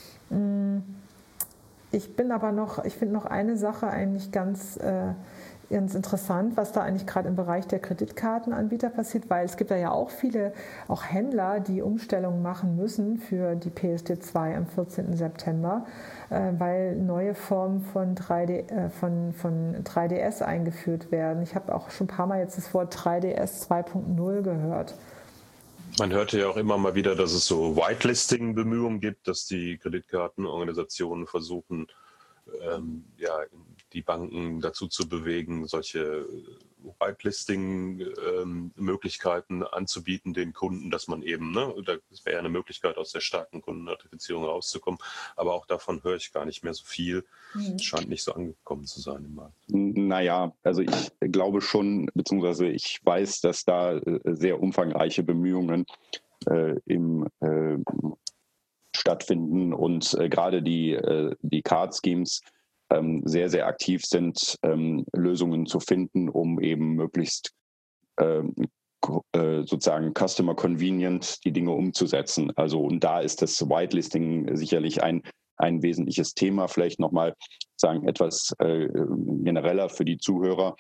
Ich finde noch eine Sache eigentlich ganz interessant, was da eigentlich gerade im Bereich der Kreditkartenanbieter passiert, weil es gibt da ja auch viele auch Händler, die Umstellungen machen müssen für die PSD2 am 14. September, weil neue Formen von 3DS eingeführt werden. Ich habe auch schon ein paar Mal jetzt das Wort 3DS 2.0 gehört. Man hörte ja auch immer mal wieder, dass es so Whitelisting-Bemühungen gibt, dass die Kreditkartenorganisationen versuchen, die Banken dazu zu bewegen, solche Whitelisting-Möglichkeiten anzubieten den Kunden, dass man eben, das wäre ja eine Möglichkeit, aus der starken Kundennotifizierung rauszukommen, aber auch davon höre ich gar nicht mehr so viel. Es scheint nicht so angekommen zu sein im Markt. Naja, also ich glaube schon, beziehungsweise ich weiß, dass da sehr umfangreiche Bemühungen stattfinden und gerade die Card-Schemes sehr, sehr aktiv sind, Lösungen zu finden, um eben möglichst sozusagen Customer Convenient die Dinge umzusetzen. Also und da ist das Whitelisting sicherlich ein wesentliches Thema. Vielleicht nochmal sagen etwas genereller für die Zuhörer.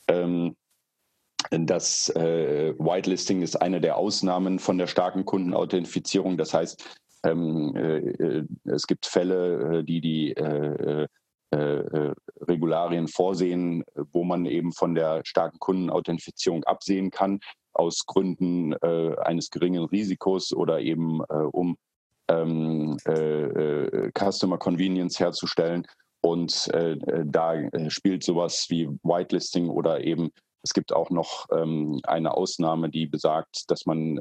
Das Whitelisting ist eine der Ausnahmen von der starken Kundenauthentifizierung. Das heißt, es gibt Fälle, die Regularien vorsehen, wo man eben von der starken Kundenauthentifizierung absehen kann, aus Gründen eines geringen Risikos oder eben um Customer Convenience herzustellen. Und da spielt sowas wie Whitelisting oder eben, es gibt auch noch eine Ausnahme, die besagt, dass man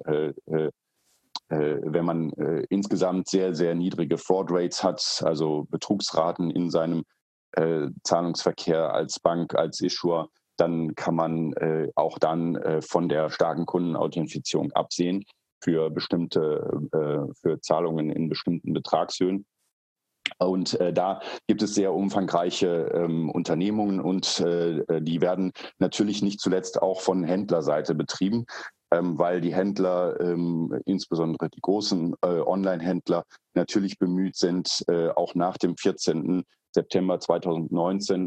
wenn man insgesamt sehr, sehr niedrige Fraud Rates hat, also Betrugsraten in seinem Zahlungsverkehr als Bank, als Issuer, dann kann man auch dann von der starken Kundenauthentifizierung absehen für für Zahlungen in bestimmten Betragshöhen. Und da gibt es sehr umfangreiche Unternehmungen und die werden natürlich nicht zuletzt auch von Händlerseite betrieben, weil die Händler, insbesondere die großen Online-Händler, natürlich bemüht sind, auch nach dem 14. September 2019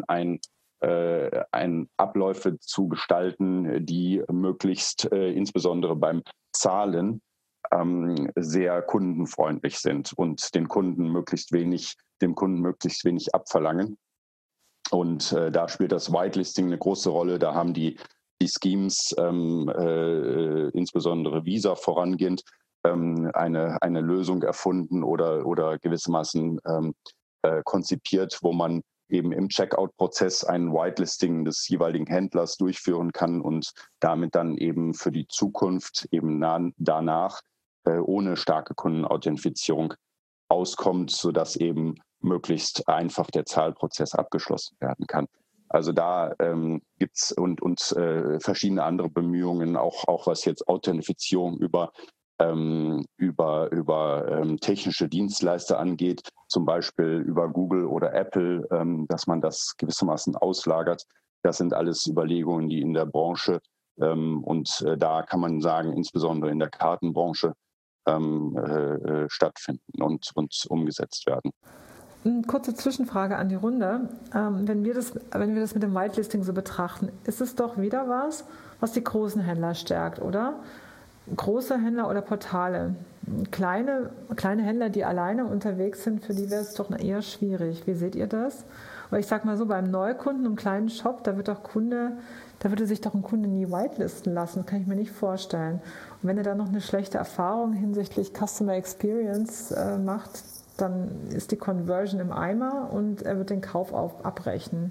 Abläufe zu gestalten, die möglichst insbesondere beim Zahlen sehr kundenfreundlich sind und dem Kunden möglichst wenig abverlangen. Und da spielt das Whitelisting eine große Rolle. Da haben die Schemes, insbesondere Visa vorangehend, eine Lösung erfunden oder gewissermaßen konzipiert, wo man eben im Checkout-Prozess ein Whitelisting des jeweiligen Händlers durchführen kann und damit dann eben für die Zukunft eben danach ohne starke Kundenauthentifizierung auskommt, sodass eben möglichst einfach der Zahlprozess abgeschlossen werden kann. Also da gibt es und verschiedene andere Bemühungen, auch was jetzt Authentifizierung über technische Dienstleister angeht, zum Beispiel über Google oder Apple, dass man das gewissermaßen auslagert. Das sind alles Überlegungen, die in der Branche Da kann man sagen, insbesondere in der Kartenbranche stattfinden und umgesetzt werden. Kurze Zwischenfrage an die Runde. Wenn wir das mit dem Whitelisting so betrachten, ist es doch wieder was die großen Händler stärkt, oder? Große Händler oder Portale. Kleine Händler, die alleine unterwegs sind, für die wäre es doch eher schwierig. Wie seht ihr das? Weil ich sag mal so, beim Neukunden, einem kleinen Shop, da würde sich doch ein Kunde nie whitelisten lassen, kann ich mir nicht vorstellen. Und wenn er dann noch eine schlechte Erfahrung hinsichtlich Customer Experience macht, dann ist die Conversion im Eimer und er wird den Kauf abbrechen.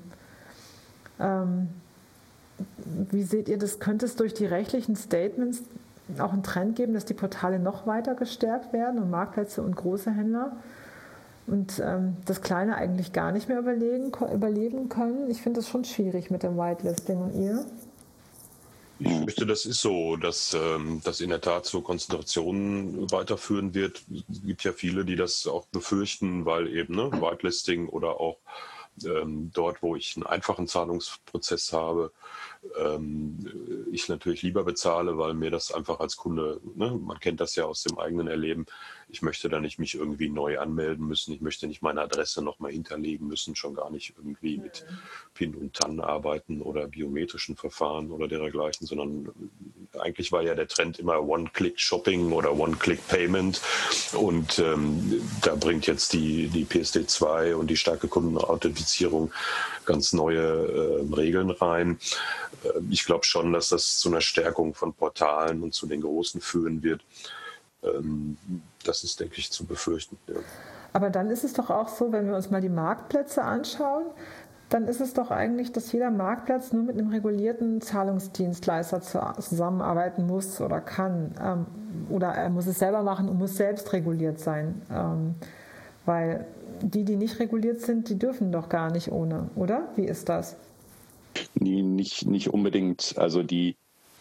Wie seht ihr das? Könnte es durch die rechtlichen Statements auch einen Trend geben, dass die Portale noch weiter gestärkt werden und Marktplätze und große Händler und das Kleine eigentlich gar nicht mehr überleben können? Ich finde das schon schwierig mit dem Whitelisting. Und ihr? Ich fürchte, das ist so, dass das in der Tat zur Konzentration weiterführen wird. Es gibt ja viele, die das auch befürchten, weil eben Whitelisting oder auch dort, wo ich einen einfachen Zahlungsprozess habe, ich natürlich lieber bezahle, weil mir das einfach als Kunde, man kennt das ja aus dem eigenen Erleben, ich möchte da nicht mich irgendwie neu anmelden müssen, ich möchte nicht meine Adresse nochmal hinterlegen müssen, schon gar nicht irgendwie mit PIN und TAN arbeiten oder biometrischen Verfahren oder dergleichen, sondern eigentlich war ja der Trend immer One-Click-Shopping oder One-Click-Payment und da bringt jetzt die PSD2 und die starke Kundenauthentifizierung ganz neue Regeln rein. Ich glaube schon, dass das zu einer Stärkung von Portalen und zu den Großen führen wird. Das ist, denke ich, zu befürchten. Ja. Aber dann ist es doch auch so, wenn wir uns mal die Marktplätze anschauen, dann ist es doch eigentlich, dass jeder Marktplatz nur mit einem regulierten Zahlungsdienstleister zusammenarbeiten muss oder kann. Oder er muss es selber machen und muss selbst reguliert sein. Weil die nicht reguliert sind, die dürfen doch gar nicht ohne, oder? Wie ist das? Nee, nicht unbedingt. Also die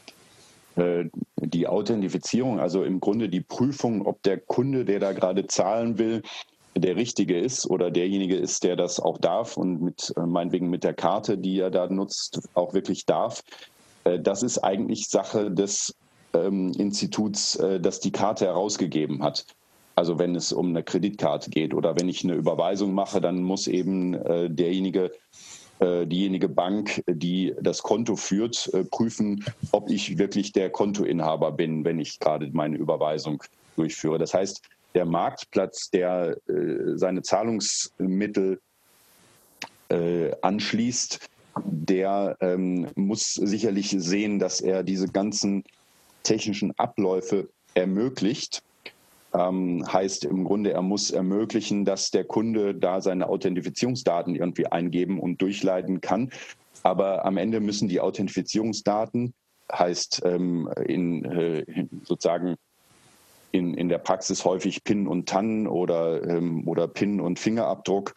Authentifizierung, also im Grunde die Prüfung, ob der Kunde, der da gerade zahlen will, der Richtige ist oder derjenige ist, der das auch darf und meinetwegen mit der Karte, die er da nutzt, auch wirklich darf. Das ist eigentlich Sache des Instituts, das die Karte herausgegeben hat. Also wenn es um eine Kreditkarte geht oder wenn ich eine Überweisung mache, dann muss eben diejenige Bank, die das Konto führt, prüfen, ob ich wirklich der Kontoinhaber bin, wenn ich gerade meine Überweisung durchführe. Das heißt, der Marktplatz, der seine Zahlungsmittel anschließt, der muss sicherlich sehen, dass er diese ganzen technischen Abläufe ermöglicht. Heißt im Grunde, er muss ermöglichen, dass der Kunde da seine Authentifizierungsdaten irgendwie eingeben und durchleiten kann. Aber am Ende müssen die Authentifizierungsdaten, heißt sozusagen in der Praxis häufig PIN und TAN oder PIN und Fingerabdruck,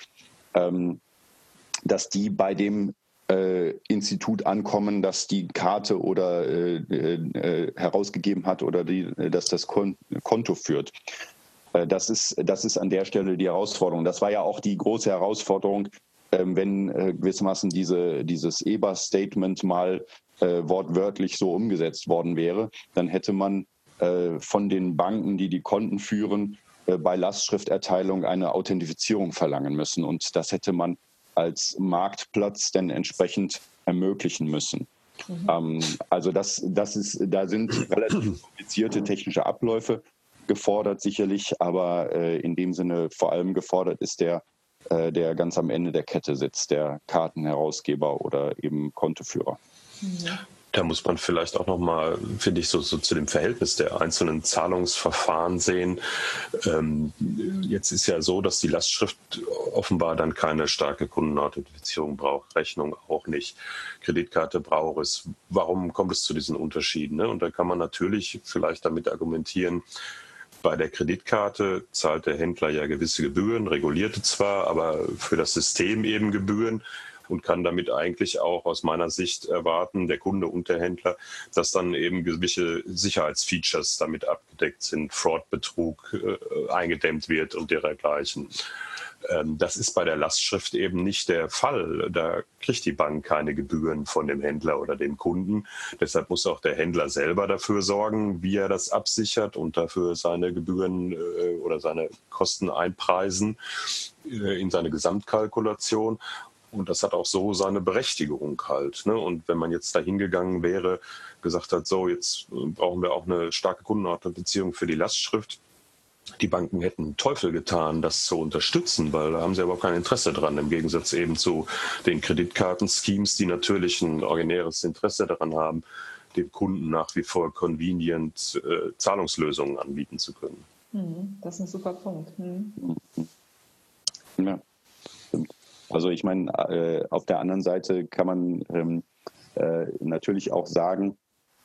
dass die bei dem Institut ankommen, das die Karte oder herausgegeben hat oder dass das Konto führt. Das ist an der Stelle die Herausforderung. Das war ja auch die große Herausforderung, wenn gewissermaßen dieses EBA-Statement mal wortwörtlich so umgesetzt worden wäre. Dann hätte man von den Banken, die Konten führen, bei Lastschrifterteilung eine Authentifizierung verlangen müssen. Und das hätte man als Marktplatz dann entsprechend ermöglichen müssen. Also da sind relativ komplizierte technische Abläufe gefordert sicherlich, aber in dem Sinne vor allem gefordert ist der ganz am Ende der Kette sitzt, der Kartenherausgeber oder eben Kontoführer. Da muss man vielleicht auch nochmal, finde ich, so zu dem Verhältnis der einzelnen Zahlungsverfahren sehen. Jetzt ist ja so, dass die Lastschrift offenbar dann keine starke Kundenauthentifizierung braucht, Rechnung auch nicht, Kreditkarte braucht es. Warum kommt es zu diesen Unterschieden? Und da kann man natürlich vielleicht damit argumentieren, bei der Kreditkarte zahlt der Händler ja gewisse Gebühren, regulierte zwar, aber für das System eben Gebühren. und kann damit eigentlich auch aus meiner Sicht erwarten, der Kunde und der Händler, dass dann eben gewisse Sicherheitsfeatures damit abgedeckt sind, Fraud-Betrug eingedämmt wird und dergleichen. Das ist bei der Lastschrift eben nicht der Fall. Da kriegt die Bank keine Gebühren von dem Händler oder dem Kunden. Deshalb muss auch der Händler selber dafür sorgen, wie er das absichert und dafür seine Gebühren oder seine Kosten einpreisen in seine Gesamtkalkulation. Und das hat auch so seine Berechtigung halt. Ne? Und wenn man jetzt da hingegangen wäre, gesagt hat, so, jetzt brauchen wir auch eine starke Kundenauthentifizierung für die Lastschrift, die Banken hätten Teufel getan, das zu unterstützen, weil da haben sie überhaupt kein Interesse dran, im Gegensatz eben zu den Kreditkartenschemes, die natürlich ein originäres Interesse daran haben, dem Kunden nach wie vor convenient Zahlungslösungen anbieten zu können. Das ist ein super Punkt. Ja, stimmt. Also ich meine, auf der anderen Seite kann man natürlich auch sagen,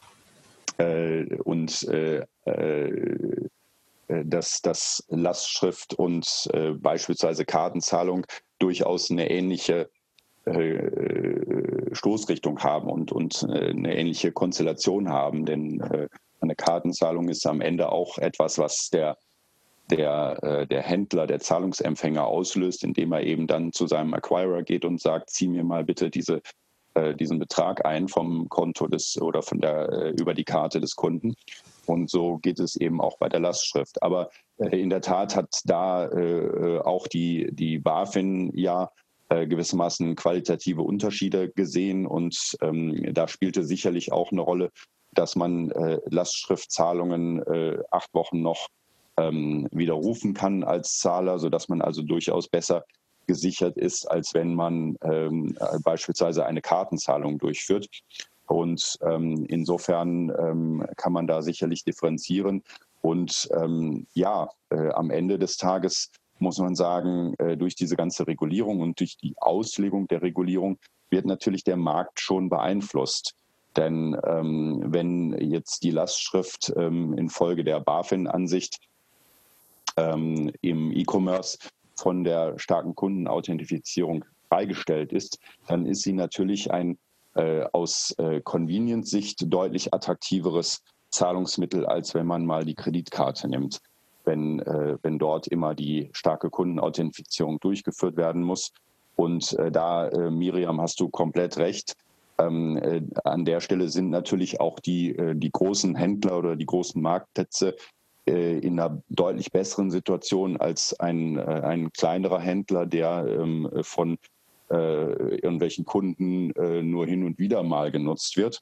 dass Lastschrift und beispielsweise Kartenzahlung durchaus eine ähnliche Stoßrichtung haben und eine ähnliche Konstellation haben. Denn eine Kartenzahlung ist am Ende auch etwas, was der Händler, der Zahlungsempfänger auslöst, indem er eben dann zu seinem Acquirer geht und sagt, zieh mir mal bitte diesen Betrag ein vom Konto oder über die Karte des Kunden. Und so geht es eben auch bei der Lastschrift. Aber in der Tat hat da auch die BaFin ja gewissermaßen qualitative Unterschiede gesehen. Und da spielte sicherlich auch eine Rolle, dass man Lastschriftzahlungen 8 Wochen noch widerrufen kann als Zahler, sodass man also durchaus besser gesichert ist, als wenn man beispielsweise eine Kartenzahlung durchführt. Und insofern kann man da sicherlich differenzieren. Und am Ende des Tages muss man sagen, durch diese ganze Regulierung und durch die Auslegung der Regulierung wird natürlich der Markt schon beeinflusst. Denn wenn jetzt die Lastschrift infolge der BaFin-Ansicht im E-Commerce von der starken Kundenauthentifizierung freigestellt ist, dann ist sie natürlich ein aus Convenience-Sicht deutlich attraktiveres Zahlungsmittel, als wenn man mal die Kreditkarte nimmt. Wenn dort immer die starke Kundenauthentifizierung durchgeführt werden muss. Und Miriam, hast du komplett recht. An der Stelle sind natürlich auch die großen Händler oder die großen Marktplätze in einer deutlich besseren Situation als ein kleinerer Händler, der von irgendwelchen Kunden nur hin und wieder mal genutzt wird,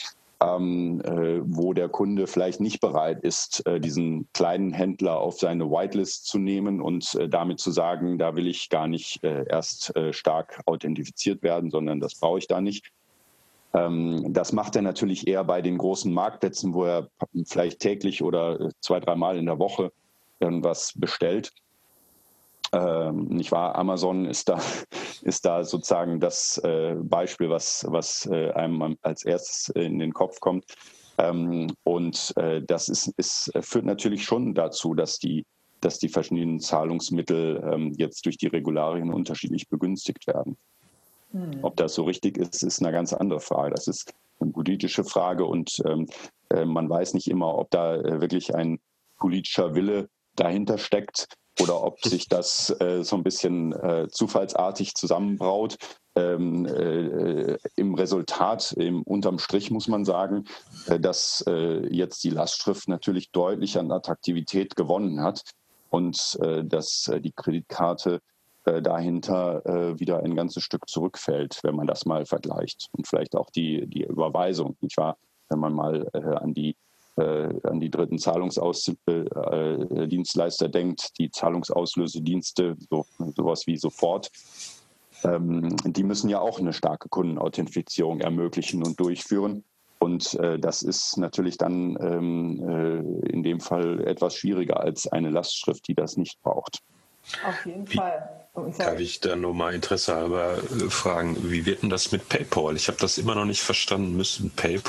wo der Kunde vielleicht nicht bereit ist, diesen kleinen Händler auf seine Whitelist zu nehmen und damit zu sagen, da will ich gar nicht erst stark authentifiziert werden, sondern das brauche ich da nicht. Das macht er natürlich eher bei den großen Marktplätzen, wo er vielleicht täglich oder 2-3 Mal in der Woche irgendwas bestellt. Nicht wahr? Amazon ist da sozusagen das Beispiel, was einem als erstes in den Kopf kommt. Und das führt natürlich schon dazu, dass die verschiedenen Zahlungsmittel jetzt durch die Regularien unterschiedlich begünstigt werden. Ob das so richtig ist, ist eine ganz andere Frage. Das ist eine politische Frage und man weiß nicht immer, ob da wirklich ein politischer Wille dahinter steckt oder ob sich das so ein bisschen zufallsartig zusammenbraut. Im Resultat, unterm Strich muss man sagen, dass jetzt die Lastschrift natürlich deutlich an Attraktivität gewonnen hat und dass die Kreditkarte dahinter wieder ein ganzes Stück zurückfällt, wenn man das mal vergleicht. Und vielleicht auch die Überweisung, nicht wahr? Wenn man mal an die dritten Zahlungsdienstleister denkt, die Zahlungsauslösedienste, sowas wie Sofort, die müssen ja auch eine starke Kundenauthentifizierung ermöglichen und durchführen. Und das ist natürlich dann in dem Fall etwas schwieriger als eine Lastschrift, die das nicht braucht. Auf jeden Fall. Darf ich da nur mal interessehalber fragen, wie wird denn das mit PayPal? Ich habe das immer noch nicht verstanden. Muss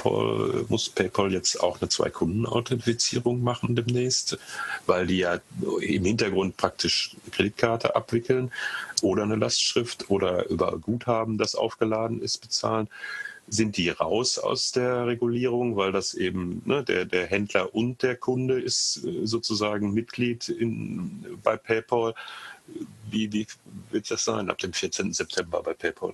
PayPal jetzt auch eine Zwei-Kunden-Authentifizierung machen demnächst? Weil die ja im Hintergrund praktisch eine Kreditkarte abwickeln oder eine Lastschrift oder über Guthaben, das aufgeladen ist, bezahlen. Sind die raus aus der Regulierung, weil das eben der Händler und der Kunde ist sozusagen Mitglied bei PayPal? Wie wird das sein ab dem 14. September bei PayPal?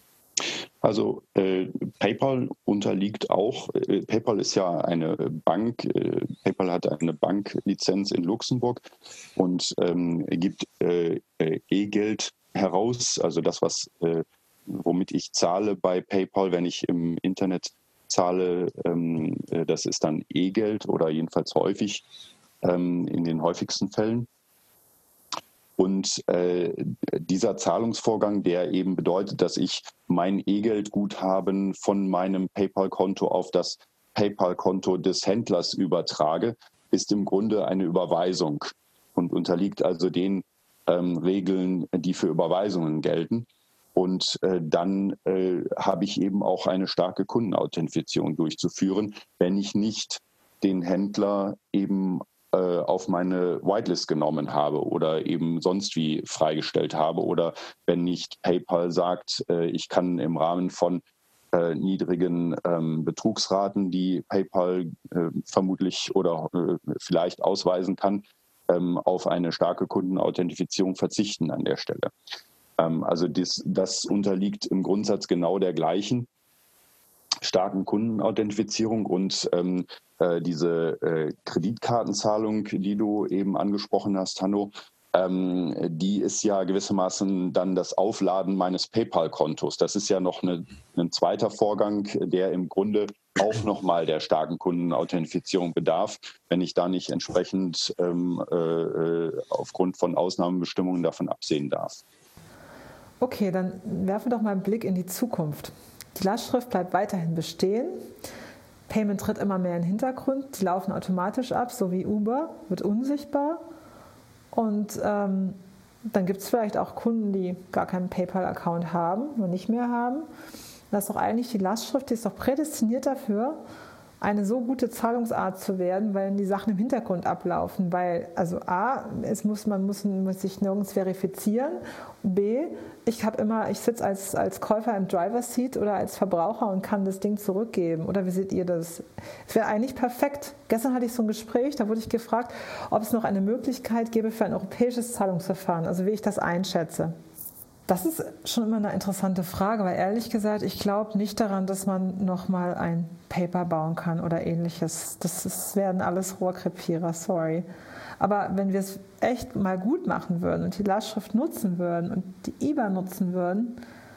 Also PayPal unterliegt auch, PayPal ist ja eine Bank, PayPal hat eine Banklizenz in Luxemburg und gibt E-Geld heraus, also das, womit ich zahle bei PayPal, wenn ich im Internet zahle, das ist dann E-Geld oder jedenfalls häufig, in den häufigsten Fällen. Und dieser Zahlungsvorgang, der eben bedeutet, dass ich mein E-Geld-Guthaben von meinem PayPal-Konto auf das PayPal-Konto des Händlers übertrage, ist im Grunde eine Überweisung und unterliegt also den Regeln, die für Überweisungen gelten. Und dann habe ich eben auch eine starke Kundenauthentifizierung durchzuführen, wenn ich nicht den Händler eben auf meine Whitelist genommen habe oder eben sonst wie freigestellt habe oder wenn nicht PayPal sagt, ich kann im Rahmen von niedrigen Betrugsraten, die PayPal vermutlich oder vielleicht ausweisen kann, auf eine starke Kundenauthentifizierung verzichten an der Stelle. Also das unterliegt im Grundsatz genau der gleichen starken Kundenauthentifizierung und diese Kreditkartenzahlung, die du eben angesprochen hast, Hanno, die ist ja gewissermaßen dann das Aufladen meines PayPal-Kontos. Das ist ja noch ein zweiter Vorgang, der im Grunde auch nochmal der starken Kundenauthentifizierung bedarf, wenn ich da nicht entsprechend aufgrund von Ausnahmebestimmungen davon absehen darf. Okay, dann werfen wir doch mal einen Blick in die Zukunft. Die Lastschrift bleibt weiterhin bestehen. Payment tritt immer mehr in den Hintergrund. Die laufen automatisch ab, so wie Uber, wird unsichtbar. Und dann gibt es vielleicht auch Kunden, die gar keinen PayPal-Account haben oder nicht mehr haben. Das ist doch eigentlich die Lastschrift, die ist doch prädestiniert dafür, eine so gute Zahlungsart zu werden, weil die Sachen im Hintergrund ablaufen. Weil, also A, man muss sich nirgends verifizieren. B, ich sitze als Käufer im Driver's Seat oder als Verbraucher und kann das Ding zurückgeben. Oder wie seht ihr das? Es wäre eigentlich perfekt. Gestern hatte ich so ein Gespräch, da wurde ich gefragt, ob es noch eine Möglichkeit gäbe für ein europäisches Zahlungsverfahren, also wie ich das einschätze. Das ist schon immer eine interessante Frage, weil ehrlich gesagt, ich glaube nicht daran, dass man nochmal ein PayPal bauen kann oder ähnliches. Das werden alles Rohrkrepierer, sorry. Aber wenn wir es echt mal gut machen würden und die Lastschrift nutzen würden und die IBAN nutzen würden,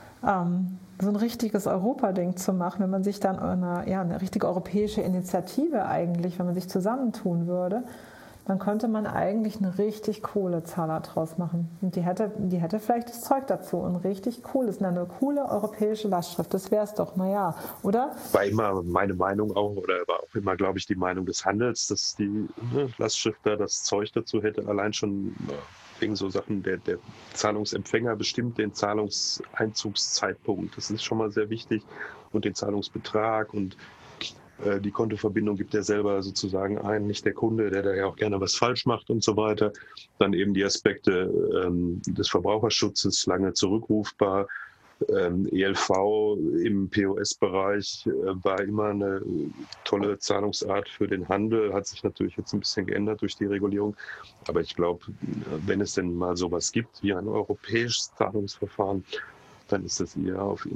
so ein richtiges Europa-Ding zu machen, wenn man sich dann eine richtige europäische Initiative eigentlich, wenn man sich zusammentun würde, dann könnte man eigentlich eine richtig coole Zahlart draus machen. Und die hätte vielleicht das Zeug dazu und richtig cool. Das ist eine coole europäische Lastschrift. Das wäre es doch, naja, oder? War immer meine Meinung auch, oder war auch immer, glaube ich, die Meinung des Handels, dass die Lastschrift da das Zeug dazu hätte, allein schon wegen so Sachen, der Zahlungsempfänger bestimmt den Zahlungseinzugszeitpunkt. Das ist schon mal sehr wichtig. Und den Zahlungsbetrag und die Kontoverbindung gibt er selber sozusagen ein, nicht der Kunde, der da ja auch gerne was falsch macht und so weiter. Dann eben die Aspekte des Verbraucherschutzes, lange zurückrufbar. ELV im POS-Bereich war immer eine tolle Zahlungsart für den Handel, hat sich natürlich jetzt ein bisschen geändert durch die Regulierung. Aber ich glaube, wenn es denn mal sowas gibt wie ein europäisches Zahlungsverfahren, dann ist das eher auf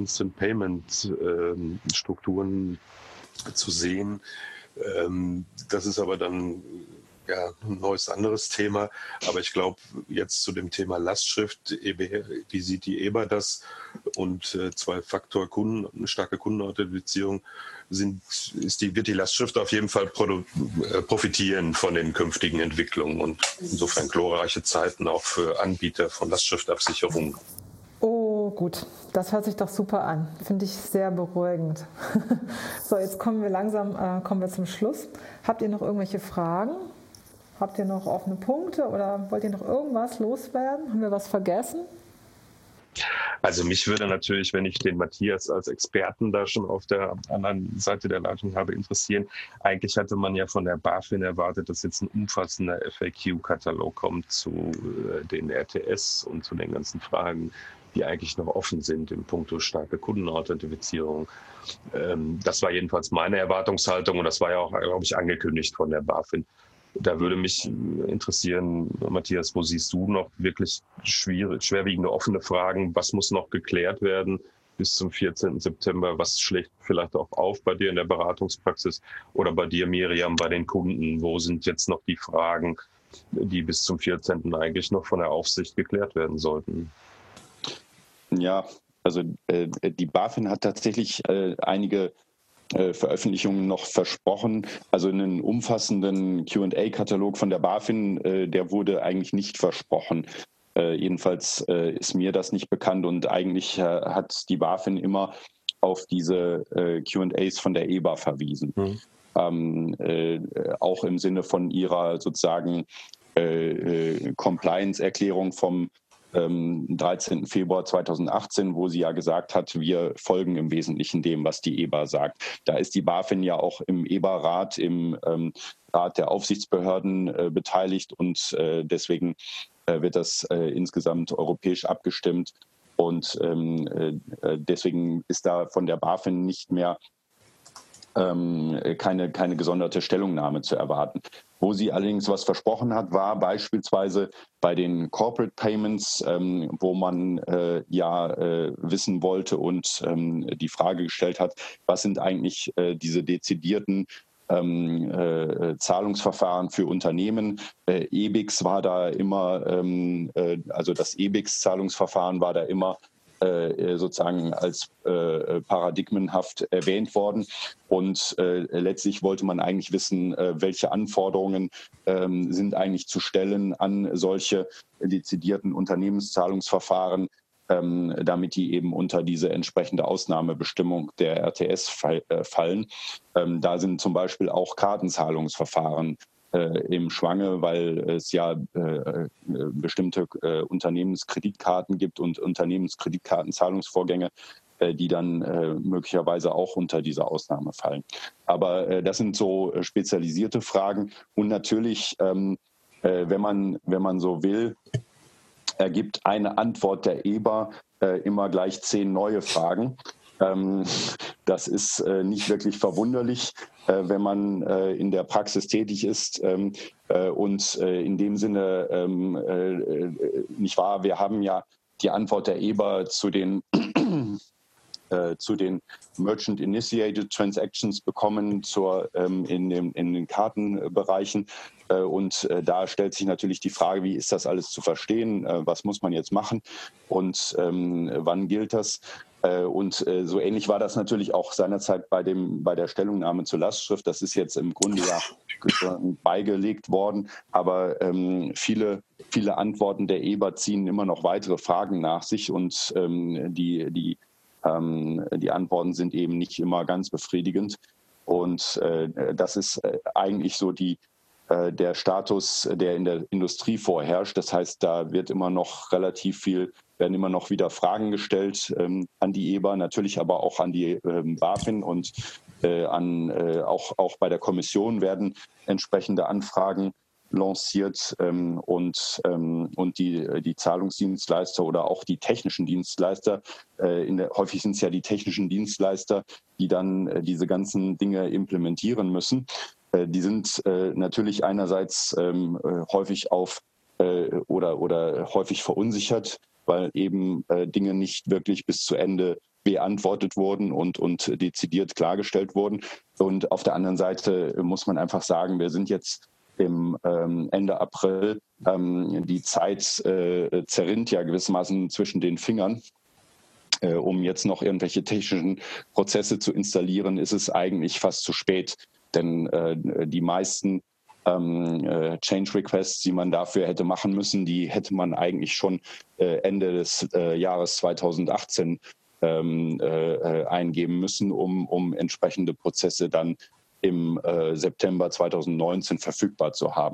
Instant-Payment-Strukturen zu sehen. Das ist aber dann ein neues anderes Thema. Aber ich glaube, jetzt zu dem Thema Lastschrift, wie sieht die EBA das? Und Zwei-Faktor starke Kundenauthentifizierung wird die Lastschrift auf jeden Fall profitieren von den künftigen Entwicklungen und insofern glorreiche Zeiten auch für Anbieter von Lastschriftabsicherung. Oh, gut. Das hört sich doch super an. Finde ich sehr beruhigend. So, jetzt kommen wir zum Schluss. Habt ihr noch irgendwelche Fragen? Habt ihr noch offene Punkte oder wollt ihr noch irgendwas loswerden? Haben wir was vergessen? Also mich würde natürlich, wenn ich den Matthias als Experten da schon auf der anderen Seite der Leitung habe, interessieren. Eigentlich hatte man ja von der BaFin erwartet, dass jetzt ein umfassender FAQ-Katalog kommt zu den RTS und zu den ganzen Fragen, die eigentlich noch offen sind in puncto starke Kundenauthentifizierung. Das war jedenfalls meine Erwartungshaltung und das war ja auch, glaube ich, angekündigt von der BaFin. Da würde mich interessieren, Matthias, wo siehst du noch wirklich schwerwiegende offene Fragen? Was muss noch geklärt werden bis zum 14. September? Was schlägt vielleicht auch auf bei dir in der Beratungspraxis oder bei dir, Miriam, bei den Kunden? Wo sind jetzt noch die Fragen, die bis zum 14. eigentlich noch von der Aufsicht geklärt werden sollten? Ja, also die BaFin hat tatsächlich einige Veröffentlichungen noch versprochen. Also einen umfassenden Q&A-Katalog von der BaFin, der wurde eigentlich nicht versprochen. Jedenfalls ist mir das nicht bekannt und eigentlich hat die BaFin immer auf diese Q&As von der EBA verwiesen. Auch im Sinne von ihrer sozusagen Compliance-Erklärung vom 13. Februar 2018, wo sie ja gesagt hat, wir folgen im Wesentlichen dem, was die EBA sagt. Da ist die BaFin ja auch im EBA-Rat, im Rat der Aufsichtsbehörden beteiligt und deswegen wird das insgesamt europäisch abgestimmt und deswegen ist da von der BaFin nicht mehr keine gesonderte Stellungnahme zu erwarten. Wo sie allerdings was versprochen hat, war beispielsweise bei den Corporate Payments, wo man wissen wollte und die Frage gestellt hat, was sind eigentlich diese dezidierten Zahlungsverfahren für Unternehmen. EBIX war da immer, also das EBIX-Zahlungsverfahren war da immer sozusagen als paradigmenhaft erwähnt worden. Und letztlich wollte man eigentlich wissen, welche Anforderungen sind eigentlich zu stellen an solche dezidierten Unternehmenszahlungsverfahren, damit die eben unter diese entsprechende Ausnahmebestimmung der RTS fallen. Da sind zum Beispiel auch Kartenzahlungsverfahren im Schwange, weil es ja bestimmte Unternehmenskreditkarten gibt und Unternehmenskreditkartenzahlungsvorgänge, die dann möglicherweise auch unter diese Ausnahme fallen. Aber das sind so spezialisierte Fragen. Und natürlich, wenn man so will, ergibt eine Antwort der EBA immer gleich 10 neue Fragen. Das ist nicht wirklich verwunderlich, wenn man in der Praxis tätig ist. Und in dem Sinne, nicht wahr, wir haben ja die Antwort der EBA zu den Merchant-Initiated Transactions bekommen in den Kartenbereichen. Und da stellt sich natürlich die Frage, wie ist das alles zu verstehen? Was muss man jetzt machen? Und wann gilt das? Und so ähnlich war das natürlich auch seinerzeit bei der Stellungnahme zur Lastschrift. Das ist jetzt im Grunde ja beigelegt worden. Aber viele Antworten der EBA ziehen immer noch weitere Fragen nach sich. Und die Antworten sind eben nicht immer ganz befriedigend. Und das ist eigentlich so der Status, der in der Industrie vorherrscht. Das heißt, da werden immer noch wieder Fragen gestellt an die EBA, natürlich aber auch an die BaFin und auch bei der Kommission werden entsprechende Anfragen lanciert und die Zahlungsdienstleister oder auch die technischen Dienstleister, häufig sind es ja die technischen Dienstleister, die dann diese ganzen Dinge implementieren müssen. Die sind natürlich einerseits häufig häufig verunsichert, weil eben Dinge nicht wirklich bis zu Ende beantwortet wurden und dezidiert klargestellt wurden. Und auf der anderen Seite muss man einfach sagen, wir sind jetzt im Ende April. Die Zeit zerrinnt ja gewissermaßen zwischen den Fingern. Um jetzt noch irgendwelche technischen Prozesse zu installieren, ist es eigentlich fast zu spät. Denn die meisten Change Requests, die man dafür hätte machen müssen, die hätte man eigentlich schon Ende des Jahres 2018 eingeben müssen, um entsprechende Prozesse dann im September 2019 verfügbar zu haben.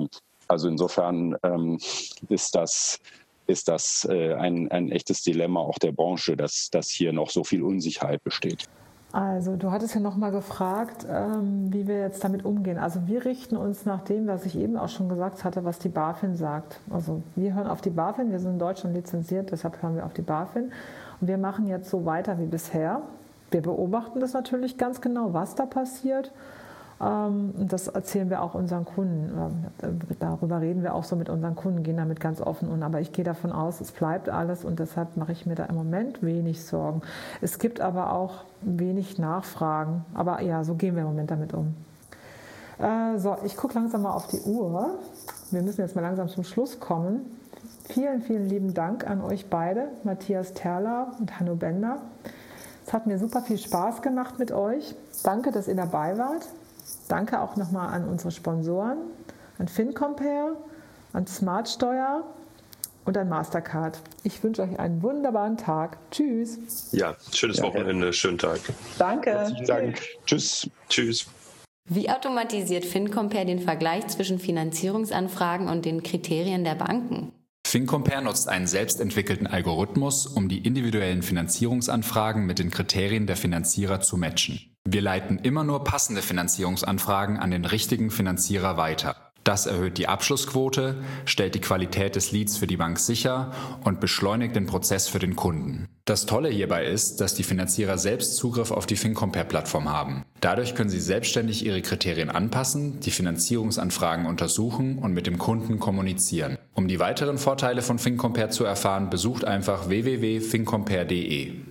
Also insofern ist das ein echtes Dilemma auch der Branche, dass hier noch so viel Unsicherheit besteht. Also du hattest ja nochmal gefragt, wie wir jetzt damit umgehen. Also wir richten uns nach dem, was ich eben auch schon gesagt hatte, was die BaFin sagt. Also wir hören auf die BaFin, wir sind in Deutschland lizenziert, deshalb hören wir auf die BaFin. Und wir machen jetzt so weiter wie bisher. Wir beobachten das natürlich ganz genau, was da passiert. Und das erzählen wir auch unseren Kunden. Darüber reden wir auch so mit unseren Kunden, gehen damit ganz offen um. Aber ich gehe davon aus, es bleibt alles und deshalb mache ich mir da im Moment wenig Sorgen. Es gibt aber auch wenig Nachfragen. Aber ja, so gehen wir im Moment damit um. So, ich gucke langsam mal auf die Uhr. Wir müssen jetzt mal langsam zum Schluss kommen. Vielen, vielen lieben Dank an euch beide, Matthias Terlau und Hanno Bender. Es hat mir super viel Spaß gemacht mit euch. Danke, dass ihr dabei wart. Danke auch nochmal an unsere Sponsoren, an FinCompare, an Smartsteuer und an Mastercard. Ich wünsche euch einen wunderbaren Tag. Tschüss. Ja, schönes Wochenende, schönen Tag. Danke. Herzlichen Dank. Tschüss. Tschüss. Wie automatisiert FinCompare den Vergleich zwischen Finanzierungsanfragen und den Kriterien der Banken? FinCompare nutzt einen selbstentwickelten Algorithmus, um die individuellen Finanzierungsanfragen mit den Kriterien der Finanzierer zu matchen. Wir leiten immer nur passende Finanzierungsanfragen an den richtigen Finanzierer weiter. Das erhöht die Abschlussquote, stellt die Qualität des Leads für die Bank sicher und beschleunigt den Prozess für den Kunden. Das Tolle hierbei ist, dass die Finanzierer selbst Zugriff auf die FinCompare-Plattform haben. Dadurch können sie selbstständig ihre Kriterien anpassen, die Finanzierungsanfragen untersuchen und mit dem Kunden kommunizieren. Um die weiteren Vorteile von FinCompare zu erfahren, besucht einfach www.fincompare.de.